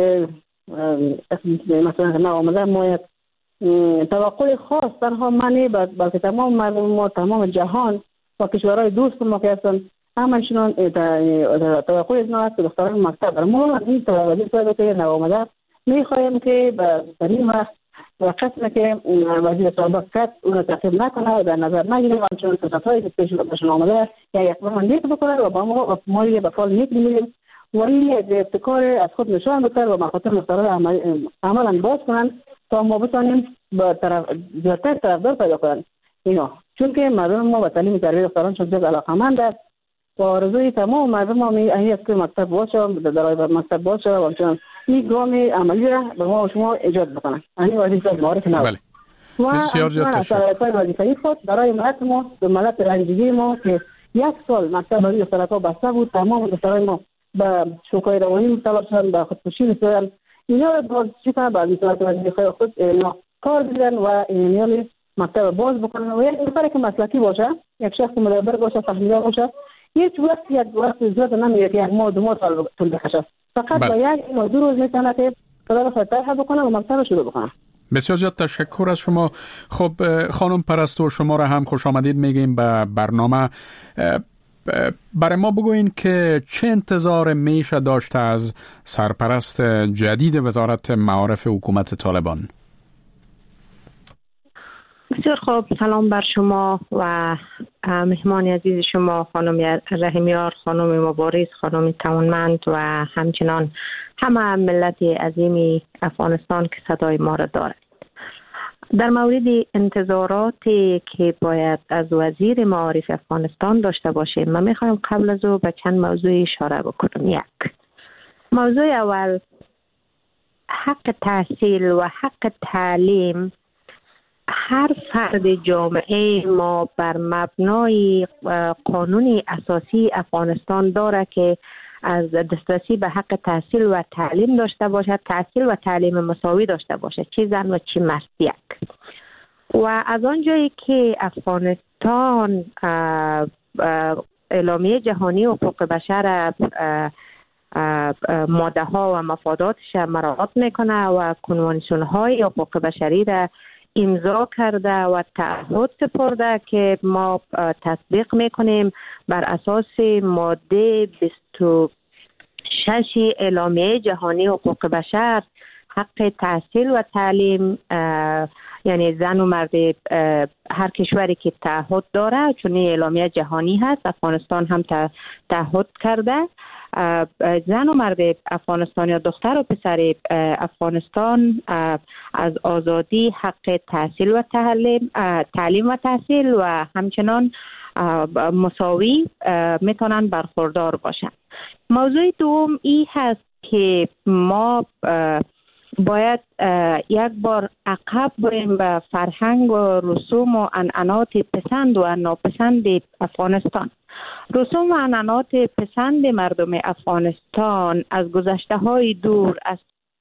مثلا نو آمده ما یک توقع خاص تنها منی بلکه تمام مردم ما تمام جهان و کشورهای دوست ما که هستن همشون توقع از ما هست که دختران مکتب ما این وزیر صاحب که نو آمده میخوایم که در این وقت و قسمه که وزیر سابق کرد اون تعقیب نکنه و در نظر نگیره و همچنان تصفایی که پیشون آمده یا یک اقدام نیک بکنه و با ما به فال نیک میگیریم و این ابتکار از خود نشان بکنه و مخاطر مختار عملا باز کنن تا ما بتانیم زیادتر طرفدار پیدا کنن اینا، چون که مردم ما به تعلیم تربیت دختران شد جز علاقمند است و آرزوی تمام مردم ما این است که مکتب باشه، در مکتب باشه و همچنان این گام عملی را به ما و شما ایجاد بکنن. این وظیفه معارف نو. بله. بسیار زیاد تشکر. وظیفه خود برای ملت ما به ملت رنجیدگی ما که 1 سال مکتب برای دخترها بسته بود، تمام دخترای ما به شوکای روانی مبتلا شدن، به خودکشی رسیدن. اینا باز چیکار بعد وظیفه خود کار بدن و ایمیل مکتب باز بکنن و یک نفر که مسلکی باشه، یک شخص مدبر باشه، فهمیده باشه، هیچ وقت زیاد نمیگه که 1 ماه 2 ماه طول بکشه، فقط با 1 یا 2 روز میتونه که صدا رو طرح بکنه و مکتب شروع بکنه. بسیار زیاد تشکر از شما. خب خانم پرستو، شما را هم خوش آمدید میگیم به برنامه. برای ما بگوین که چه انتظار میشه داشته از سرپرست جدید وزارت معارف حکومت طالبان؟ بسیار خوب، سلام بر شما و مهمان عزیز شما خانم رحیمیار، خانم مبارز، خانم توانمند و همچنان همه ملت عظیم افغانستان که صدای ما را دارد. در مورد انتظاراتی که باید از وزیر معارف افغانستان داشته باشیم، من میخوایم قبل از او به چند موضوع اشاره بکنم. یک، موضوع اول، حق تحصیل و حق تعلیم هر فرد جامعه ما بر مبنای قانون اساسی افغانستان داره که از دسترسی به حق تحصیل و تعلیم داشته باشد، تحصیل و تعلیم مساوی داشته باشد، چه زن و چه مرد. یک. و از آنجایی که افغانستان اعلامیه جهانی حقوق بشر ماده ها و مفاداتش مراعات میکنه و کنوانسیون های حقوق بشری را امضا کرده و تعهد سپرده که ما تطبیق میکنیم بر اساس ماده 26 اعلامیه جهانی حقوق بشر. حق تحصیل و تعلیم یعنی زن و مرد هر کشوری که تعهد داره، چون اعلامیه جهانی هست، افغانستان هم تعهد کرده، زن و مرد افغانستان یا دختر و پسر افغانستان از آزادی حق تحصیل و تعلیم و تحصیل و همچنان مساوی میتونن برخوردار باشن. موضوع دوم ای هست که ما باید یک بار عقب بریم به فرهنگ و رسوم و عنعنات پسند و ناپسند افغانستان. رسوم و عنعنات پسند مردم افغانستان از گذشته های دور از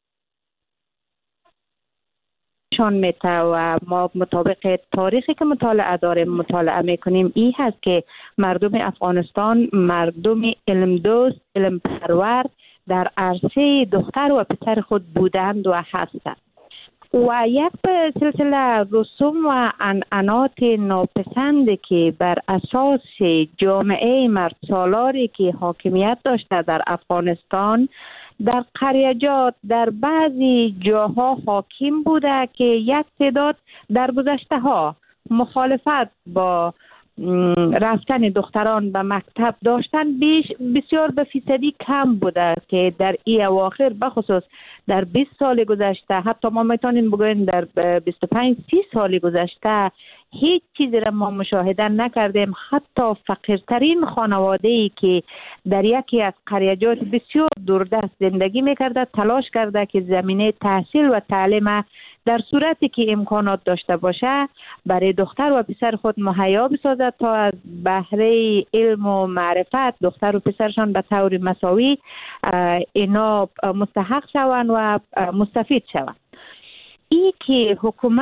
شان میته و ما مطابق تاریخی که مطالعه میکنیم این هست که مردم افغانستان مردم علم دوست، علم پرور در عرصه دختر و پسر خود بودند و هستند. و یک سلسله رسوم و عنعنات ناپسند که بر اساس جامعه مرد سالاری که حاکمیت داشته در افغانستان در قریجات در بعضی جاها حاکم بوده که یک تعداد در گذشته ها مخالفت با رفتن دختران به مکتب داشتن بسیار به فیصدی کم بوده که در این اواخر بخصوص در 20 سال گذشته، حتی ما میتونیم بگوییم در 25-30 سال گذشته هیچ چیزی را ما مشاهده نکردیم. حتی فقیرترین خانواده‌ای که در یکی از قریجات بسیار دوردست زندگی میکرده تلاش کرده که زمینه تحصیل و تعلیم در صورتی که امکانات داشته باشه برای دختر و پسر خود مهیا بسازد تا از بهره علم و معرفت دختر و پسرشان به طور مساوی اینا مستحق شوند و مستفید شوند. این که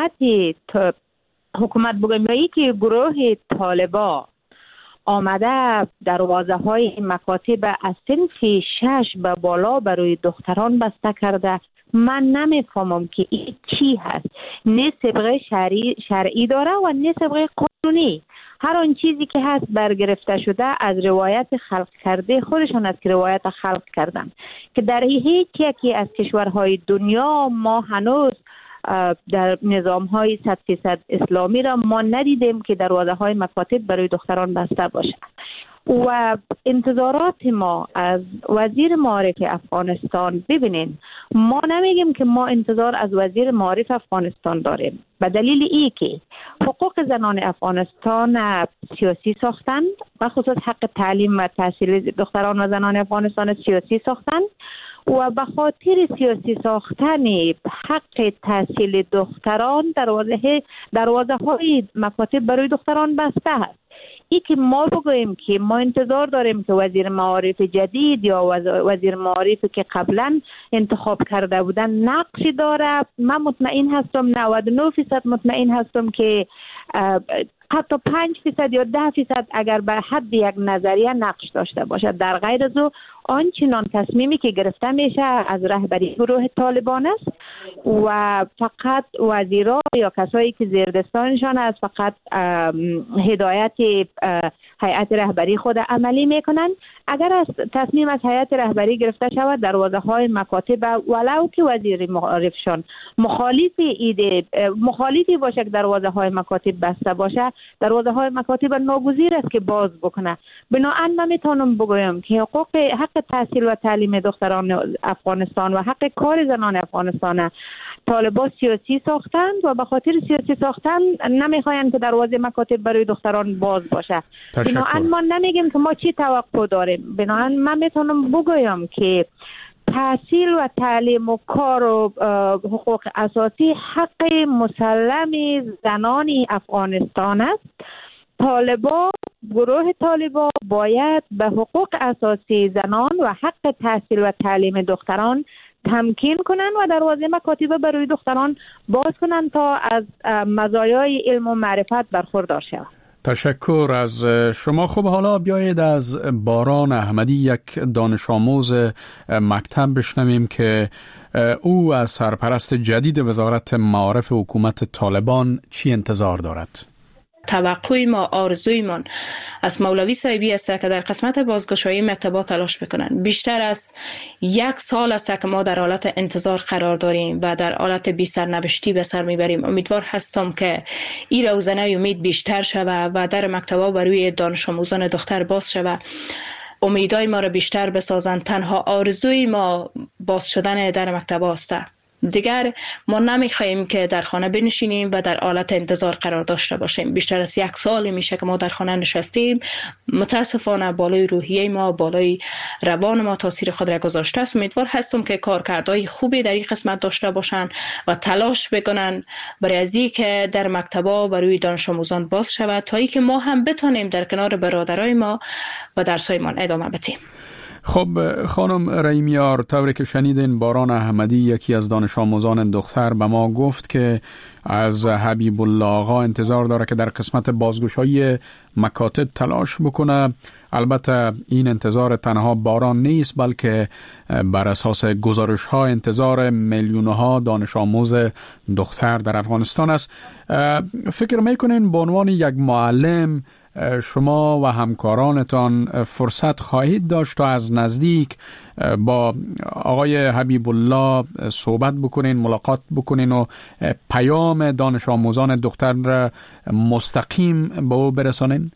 حکومت بگویم یا ای که گروه طالبا آمده دروازه های مکاتب از صنف 6 به بالا برای دختران بسته کرده، من نمیفهمم که این چی هست. نه سابقه شرعی داره و نه سابقه قانونی. هر آن چیزی که هست برگرفته شده از روایت خلق کرده خودشان است که روایت خلق کردن که در هیچ یکی از کشورهای دنیا ما هنوز در نظام های 100% اسلامی را ما ندیدیم که دروازه های مکاتب برای دختران بسته باشه. و انتظارات ما از وزیر معارف افغانستان، ببینین ما نمیگیم که ما انتظار از وزیر معارف افغانستان داریم به دلیل ای که حقوق زنان افغانستان سیاسی ساختند، و خصوص حق تعلیم و تحصیل دختران و زنان افغانستان سیاسی ساختند و به خاطر سیاسی ساختن حق تحصیل دختران دروازه های مکاتب برای دختران بسته است. ای که ما بگوییم که ما انتظار داریم که وزیر معارف جدید یا وزیر معارف که قبلا انتخاب کرده بودن نقشی داره، من مطمئن هستم 99% مطمئن هستم که حتی 5% یا 10% اگر به حد یک نظریه نقش داشته باشد. در غیر از او آنچنان تصمیمی که گرفته میشه از رهبری گروه طالبان است و فقط وزیرا یا کسایی که زیر دستانشان است فقط هدایت هیئت رهبری خود عملی میکنند. اگر از تصمیم از هیئت رهبری گرفته شود دروازه های مکاتب ولو که وزیر معارفشان مخالفی باشه که دروازه های مکاتب بسته باشه، دروازه های مکاتب ناگزیر است که باز بکنه. بنابراین من میتونم بگویم که حق تحصیل و تعلیم دختران افغانستان و حق کار زنان افغانستان طالبان سیاسی ساختند و به خاطر سیاسی ساختن نمیخواین که دروازه مکاتب برای دختران باز باشه. بنابراین ما نمیگیم که ما چی توقع داریم. بنابراین من میتونم بگویم که تحصیل و تعلیم و کار و حقوق اساسی حق مسلم زنان افغانستان است. گروه طالبان باید به حقوق اساسی زنان و حق تحصیل و تعلیم دختران تمکین کنند و دروازه مکاتب برای دختران باز کنند تا از مزایای علم و معرفت برخوردار شوند. تشکر از شما. خب حالا بیایید از باران احمدی، یک دانش آموز مکتب، بشنویم که او از سرپرست جدید وزارت معارف حکومت طالبان چی انتظار دارد. توقع ما، آرزویمان از مولوی صاحبی است که در قسمت بازگشایی مکتبات تلاش بکنن. بیشتر از 1 سال است که ما در حالت انتظار قرار داریم و در حالت بی سرنوشتی به سر میبریم. امیدوار هستم که این روزنه امید بیشتر شود و در مکتبات برای دانش آموزان دختر باز شود. امیدای ما را بیشتر بسازند. تنها آرزوی ما باز شدن در مکتبات است. دیگر ما نمیخواهیم که در خانه بنشینیم و در حالت انتظار قرار داشته باشیم. بیشتر از 1 سال میشه که ما در خانه نشستیم. متاسفانه بالای روحیه ما، بالای روان ما تاثیر خود را گذاشته است. امیدوار هستم که کارکردهای خوبی در این قسمت داشته باشند و تلاش بکنن برای از اینکه در مکتبا برای دانش آموزان باز شود تا اینکه ما هم بتونیم در کنار برادرای ما و درسایمان ادامه بدیم. خب خانم رحیمیار، طوری که شنیدین باران احمدی یکی از دانش آموزان دختر به ما گفت که از حبیب الله آقا انتظار داره که در قسمت بازگشایی مکاتب تلاش بکنه. البته این انتظار تنها باران نیست، بلکه بر اساس گزارش ها انتظار میلیون ها دانش آموز دختر در افغانستان است. فکر میکنین به عنوان یک معلم شما و همکارانتان فرصت خواهید داشت تا از نزدیک با آقای حبیب الله صحبت بکنین، ملاقات بکنین و پیام دانش آموزان دختر را مستقیم به او برسانین؟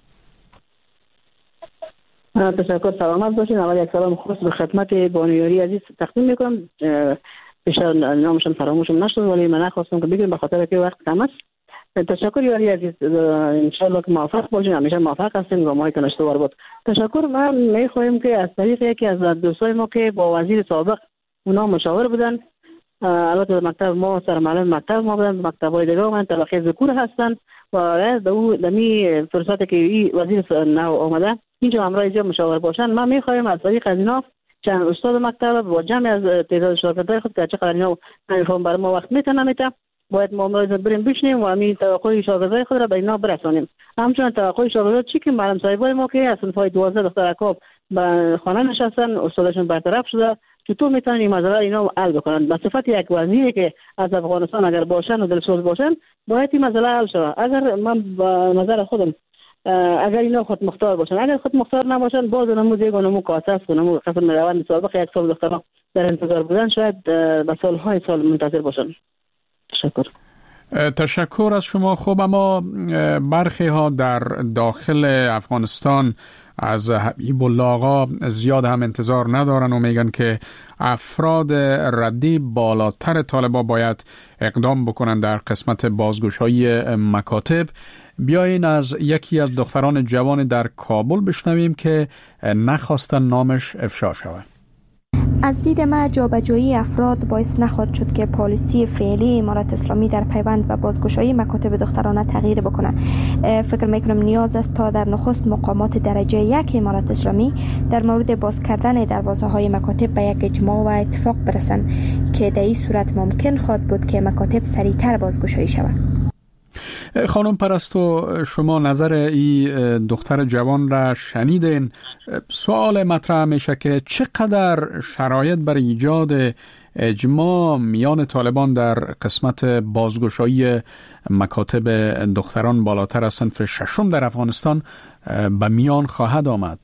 تشکر، سلامت باشین. اول یک سلام خاص به خدمت بانیاری عزیز تقدیم میکنم. بیشتر نامشون فراموشم نشد ولی من نخواستم که بگم به خاطر که وقت کم است. تشکر یاری عزیز، انشالله که موفق باشین. همیشه موفق هستین و ما که نشتوار بود. تشکر. من میخوایم که از طریق یکی از دوستای ما که با وزیر سابق اونا مشاور بودن، البته مکتب ما سرمعلم مکتب ما بودن، مکتبای دیگه من تلقی ذکور هستن و از دمی فرصتی که وزیر نو آمده اینجا همراه اینجا مشاور باشن. من میخوایم از طریق از اینا چند استاد مکتب و جمعی از تعداد شاگردای خود که چقدر اینا نمیفهم برای ما وقت میتونه باید ما امروز بریم بشنیم و همین توقع شاگردای خود را به اینا برسانیم. همچنین توقع شاگردات چی که معلم صاحبای ما که از صنفای 12 دختر اکاب به خانه نشستن، استادشون برطرف شده، چطور میتونن این مسئله اینا حل بکنن؟ به صفت یک وزیری که از افغانستان اگر باشن و دلسوز باشن باید این مسئله حل شود. اگر من به نظر خودم اگر اینا خود مختار باشن، اگر خود مختار نباشن باز نمود یک نمو کاساس و نمو قسم روند سابق 1 سال دختران در انتظار بودن شاید به سالهای سال منتظر باشن. تشکر. تشکر از شما. خب اما برخی ها در داخل افغانستان از حبیب الله آقا زیاد هم انتظار ندارن و میگن که افراد ردی بالاتر طالبان باید اقدام بکنن در قسمت بازگشایی مکاتب. بیاین از یکی از دختران جوان در کابل بشنویم که نخواستن نامش افشا شود. از دید ما جابجایی افراد باعث نخواهد شد که پالیسی فعلی امارت اسلامی در پیوند و بازگشایی مکاتب دخترانه تغییر بکنه. فکر میکنم نیاز است تا در نخست مقامات درجه 1 امارت اسلامی در مورد باز کردن دروازه های مکاتب به یک اجماع و اتفاق برسند که در این صورت ممکن خواهد بود که مکاتب سریعتر بازگشایی شود. خانم پرستو، شما نظر این دختر جوان را شنیدین. سوال مطرح میشه که چقدر شرایط برای ایجاد اجماع میان طالبان در قسمت بازگشایی مکاتب دختران بالاتر از صنف 6 در افغانستان به میان خواهد آمد؟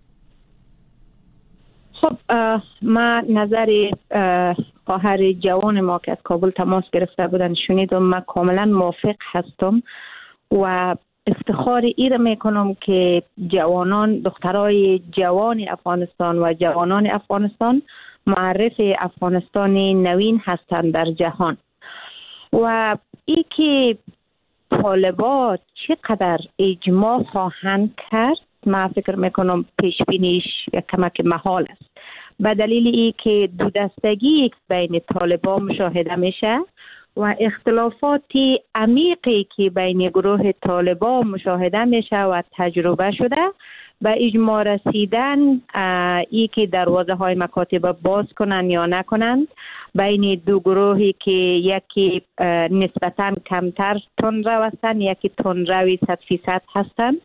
خب من نظر خواهر جوان ما که از کابل تماس گرفته بودن شنیدم. من کاملا موافق هستم و افتخار ایره میکنم که جوانان، دخترای جوان افغانستان و جوانان افغانستان معرف افغانستان نوین هستند در جهان. و ای که طالبان چقدر اجماع خواهند کرد، من فکر میکنم پیش بینیش یک کمک محال است، به دلیل ای که دو دستگی بین طالبان مشاهده میشه و اختلافات عمیقی که بین گروه طالبان مشاهده میشه و تجربه شده به اجماع رسیدن ای که دروازه های مکاتب باز کنند یا نکنند بین دو گروهی که یکی نسبتاً کمتر تندرو هستند، یکی تندروی 100% هستند.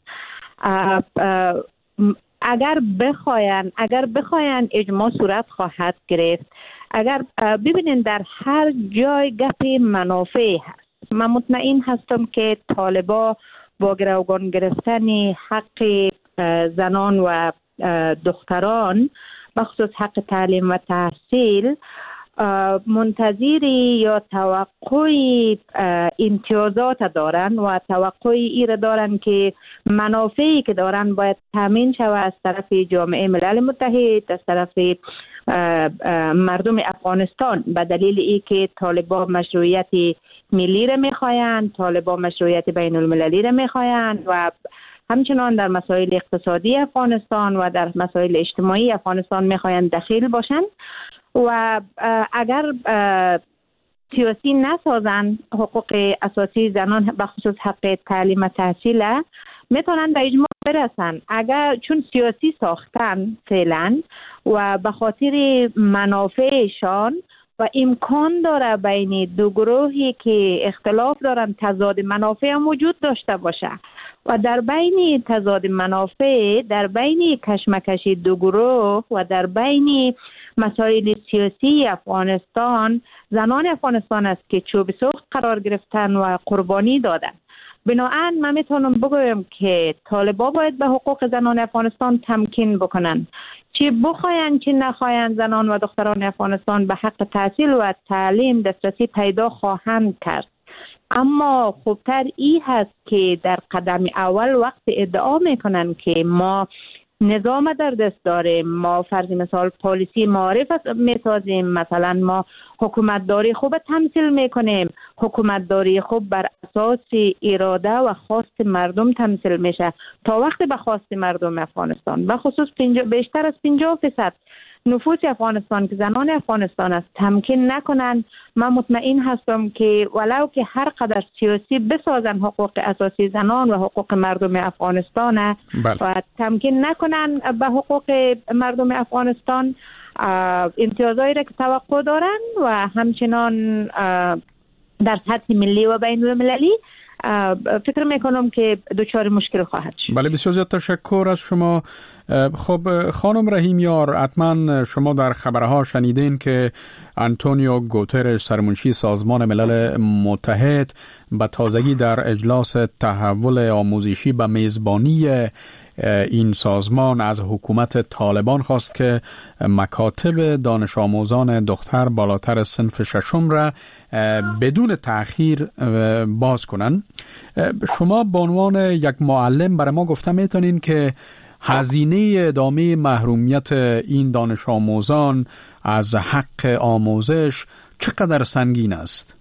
اگر بخواین اجماع صورت خواهد گرفت. اگر ببینید در هر جای گپ منافع هست. من مطمئن هستم که طالبا با گروگان گرفتن حق زنان و دختران بخصوص حق تعلیم و تحصیل منتظری یا توقعی امتیازات دارن و توقعی ایره دارن که منافعی که دارن باید تامین شود از طرف جامعه ملل متحد، از طرف مردم افغانستان، به دلیل ای که طالبان مشروعیت ملی را میخواین، طالبان مشروعیت بین المللی را میخواین و همچنان در مسائل اقتصادی افغانستان و در مسائل اجتماعی افغانستان میخواین دخیل باشن و اگر سیاسی نسازن حقوق اساسی زنان بخصوص حق تعلیم و تحصیل میتونن به اجماع برسن. اگر چون سیاسی ساختن فعلا و به خاطر منافعشان و امکان داره بین دو گروهی که اختلاف دارن تضاد منافع موجود داشته باشه و در بین تضاد منافع، در بین کشمکش دو گروه و در بین مسائل سیاسی افغانستان، زنان افغانستان است که چوب سوخت قرار گرفتن و قربانی دادن. بنابراین من میتونم بگویم که طالبان باید به حقوق زنان افغانستان تمکین بکنن، چه بخواین چه نخواین زنان و دختران افغانستان به حق تحصیل و تعلیم دسترسی پیدا خواهند کرد. اما خوبتر ای هست که در قدم اول وقت ادعا میکنن که ما نظام در دست داریم، ما فرض مثال پالیسی معرفت میسازیم، مثلا ما حکومت داری خوب تمثیل میکنیم، حکومت داری خوب بر اساس اراده و خواست مردم تمثیل میشه. تا وقت به خواست مردم افغانستان به خصوص بیشتر از 50% نفوس افغانستان که زنان افغانستان است تمکین نکنن، من مطمئن هستم که ولو که هر قدر سیاسی بسازن حقوق اساسی زنان و حقوق مردم افغانستان و تمکین نکنن به حقوق مردم افغانستان امتیازایی را که توقع دارن و همچنان در سطح ملی و بین المللی فکر میکنم که دچار مشکل خواهد شد. بله، بسیار زیاد تشکر از شما. خب خانم رحیمیار، حتما شما در خبرها شنیدین که آنتونیو گوترش سرمنشی سازمان ملل متحد به تازگی در اجلاس تحول آموزشی به میزبانی این سازمان از حکومت طالبان خواست که مکاتب دانش آموزان دختر بالاتر صنف ششم را بدون تأخیر باز کنن. شما به عنوان یک معلم برای ما گفته میتونین که هزینه ادامه محرومیت این دانش آموزان از حق آموزش چقدر سنگین است؟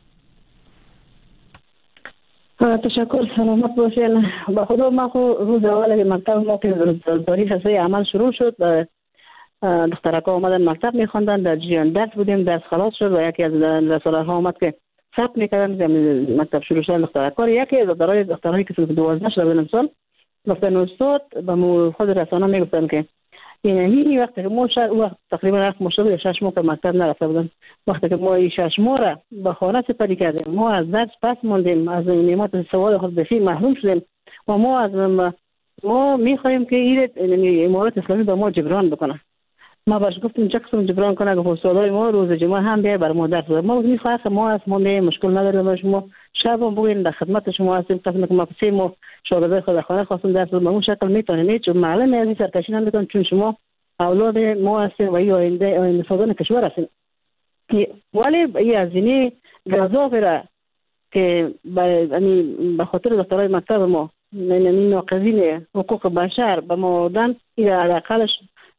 تشکر، سلامت باشین. با خدا ما روز اول که مکتب ما که تاریخ سه عمل شروع شد، دخترکا آمدن مکتب میخوندن، در جریان درس بودیم، درس خلاص شد و یکی از رساله‌ها آمد که ثبت میکردن مکتب شروع شد دخترکا. یکی از دخترایی که 12 شده بودن سال گفتن استاد به خود رسانه میگفتن که این وقتی که ما وقت تقریبا رفت مشابه 6 ماه که مکتب نرفته بودن، وقتی که ما این 6 ماه را به خانه سپری کردیم، ما از درس پس موندیم، از نعمت سواد خود بسیار محروم شدیم و ما میخواهیم که این امارات اسلامی به ما جبران بکنه. ما باش گفتیم چه قسم جبران کنه که استادای ما روز جمعه هم بیای بر ما درس بده. ما میخوایم ما از ما مشکل نداریم، شما شب هم بگین در خدمت شما هستیم، قسم که ما پسیم ما شاگردای خود خانه خواستم درس بدم، اون شکل میتونیم چون معلم از این سرکشی نمیتون، چون شما اولاد ما هستیم و این آینده سازان کشور هستیم. ولی این هزینه گزافه را که به خاطر دخترای مکتب ما ناقضین حقوق بشر به ما دادن، این حداقلش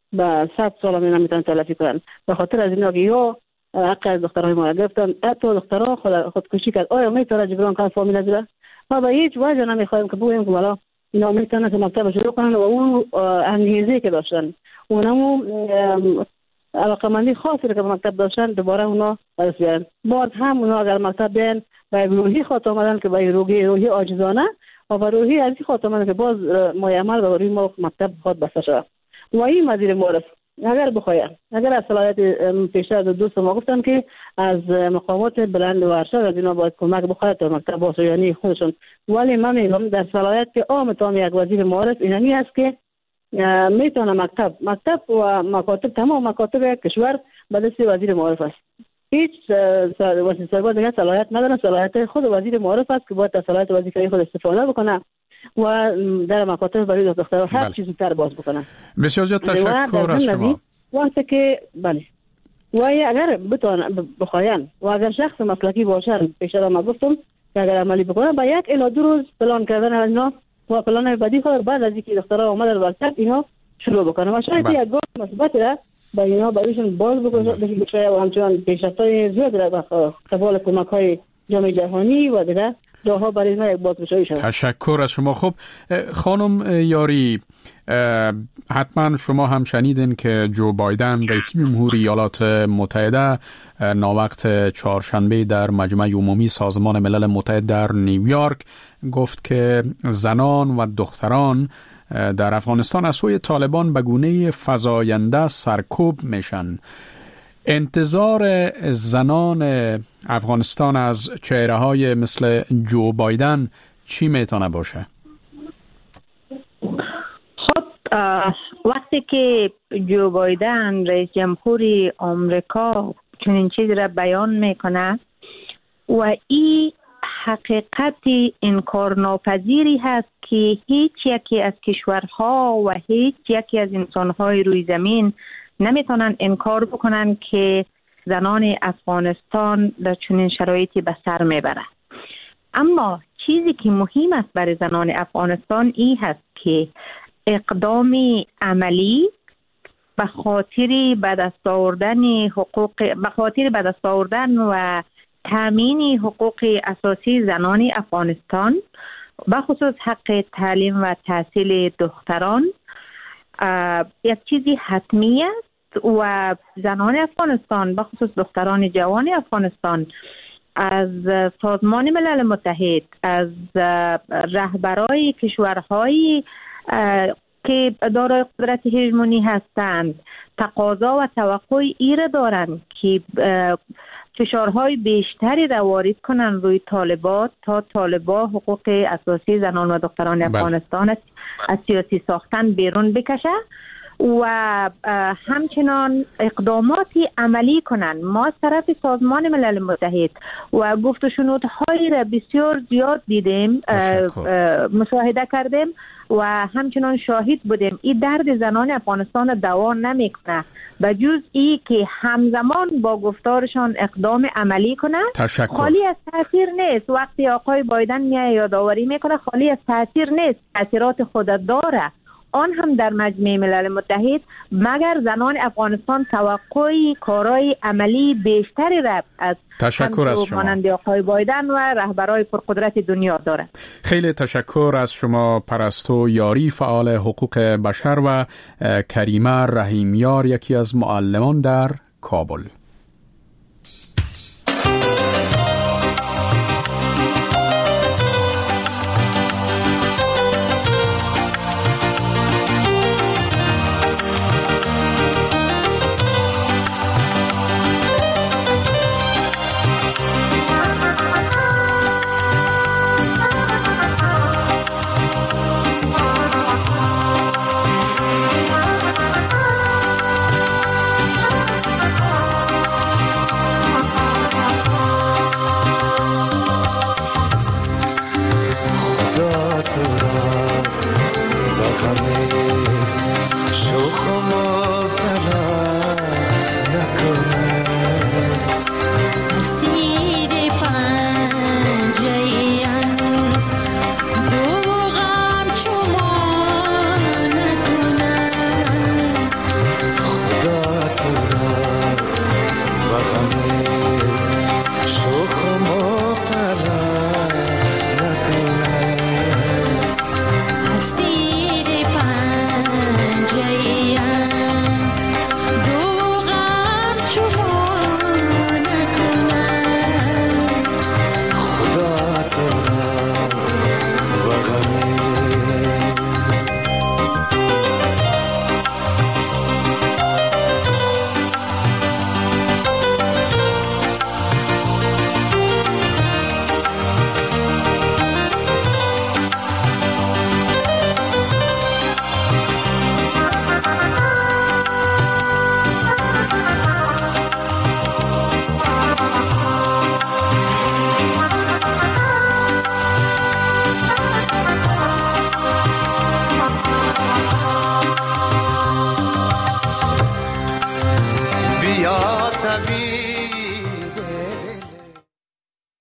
به 100 سال هم نمیتونن تلافی کنن. به خاطر از اینا که یا حق از دخترای ما گرفتن، حتی دخترها خودکشی کرد. آیا میتونه جبران کنه فامیل ازره؟ ما به هیچ وجه نمیخوایم که بگوییم که والا اینا میتونن که مکتب شروع کنن و اون انگیزه که داشتن، اونم علاقمندی خاصی که به مکتب داشتن دوباره اونا برسیدن. باز هم اونا اگر مکتب بیان به روحی خاطر آمدن که به روحی عاجزانه و به روحی از این خاطر آمدن که باز مایعمل به روی ما مکتب خود بسته شد. و این مدیر معرف اگر بخواید، اگر از صلاحیت پیشتر از دوست ما گفتن که از مقامات بلند و ارشد از اینا باید کمک بخواید تا مکتب بازویانی خودشون، ولی من میگم در صلاحیت که عام تام یک وزیر معرف اینمی است که میتونه مکتب و مکاتب، تمام مکاتب کشور به دست وزیر معرف است. هیچ وزیر صاحب دیگه صلاحیت نداره، صلاحیت خود وزیر معرف است که باید از صلاحیت وظیفه‌ای خود استفاده بکنه و در مکاتب برای دخترها هر چیزی تر باز بکنه. بسیار زیاد تشکر از شما. وقتی که بله و اگر بخواین و اگر شخص مسلکی باشن، پیشتر ما گفتم که اگر عملی بکنه با 1 الی 2 روز پلان کردن از اینا و پلان بعدی خود بعد از اینکه دخترها اومدن ورتک اینا شروع بکنه و شاید یک گام مثبت را با اینا برایشون باز بکنه بشه و همچنان پیشرفت‌های زیاد را قبال کمک‌های جامعه جهانی و دیگه جاها برای اینا یک بازگشایی شود. تشکر از شما. خب خانم یاری، حتما شما هم شنیدین که جو بایدن رئیس جمهوری ایالات متحده ناوقت چهارشنبه در مجمع عمومی سازمان ملل متحد در نیویورک گفت که زنان و دختران در افغانستان از سوی طالبان به گونه فزاینده سرکوب میشن. انتظار زنان افغانستان از چهره‌های مثل جو بایدن چی میتونه باشه؟ خب وقتی که جو بایدن رئیس جمهوری آمریکا چنین چیزی را بیان میکنه و این حقیقت انکارناپذیری هست که هیچ یکی از کشورها و هیچ یکی از انسانهای روی زمین نمیتونن انکار بکنن که زنان افغانستان در چنین شرایطی به سر میبره. اما چیزی که مهم است برای زنان افغانستان این هست که اقدام عملی به خاطر به دست آوردن و تامین حقوق اساسی زنان افغانستان، به خصوص حق تعلیم و تحصیل دختران، یک چیزی حتمی است و زنان افغانستان به خصوص دختران جوان افغانستان از سازمان ملل متحد، از رهبرای کشورهایی که دارای قدرت هژمونی هستند تقاضا و توقع ایره دارند که فشارهای بیشتری را وارد کنند روی طالبات تا طالبا حقوق اساسی زنان و دختران افغانستان از سیاسی ساختن بیرون بکشه و همچنان اقداماتی عملی کنند. ما از طرف سازمان ملل متحد و گفت و شنودهایی را بسیار زیاد دیدیم، مشاهده کردیم و همچنان شاهد بودیم. این درد زنان افغانستان دوا نمیکنه به جز ای که همزمان با گفتارشان اقدام عملی کنه. خالی از تاثیر نیست. وقتی آقای بایدن میاد یادآوری میکنه خالی از تاثیر نیست، تاثیرات خود داره. آن هم در مجمع ملل متحد، مگر زنان افغانستان توقعی کارهای عملی بیشتری را از تشکر از شما مانند آقای بایدن و رهبرای پرقدرت دنیا داره. خیلی تشکر از شما پرستو یاری، فعال حقوق بشر، و کریمه رحیمیار، یکی از معلمان در کابل.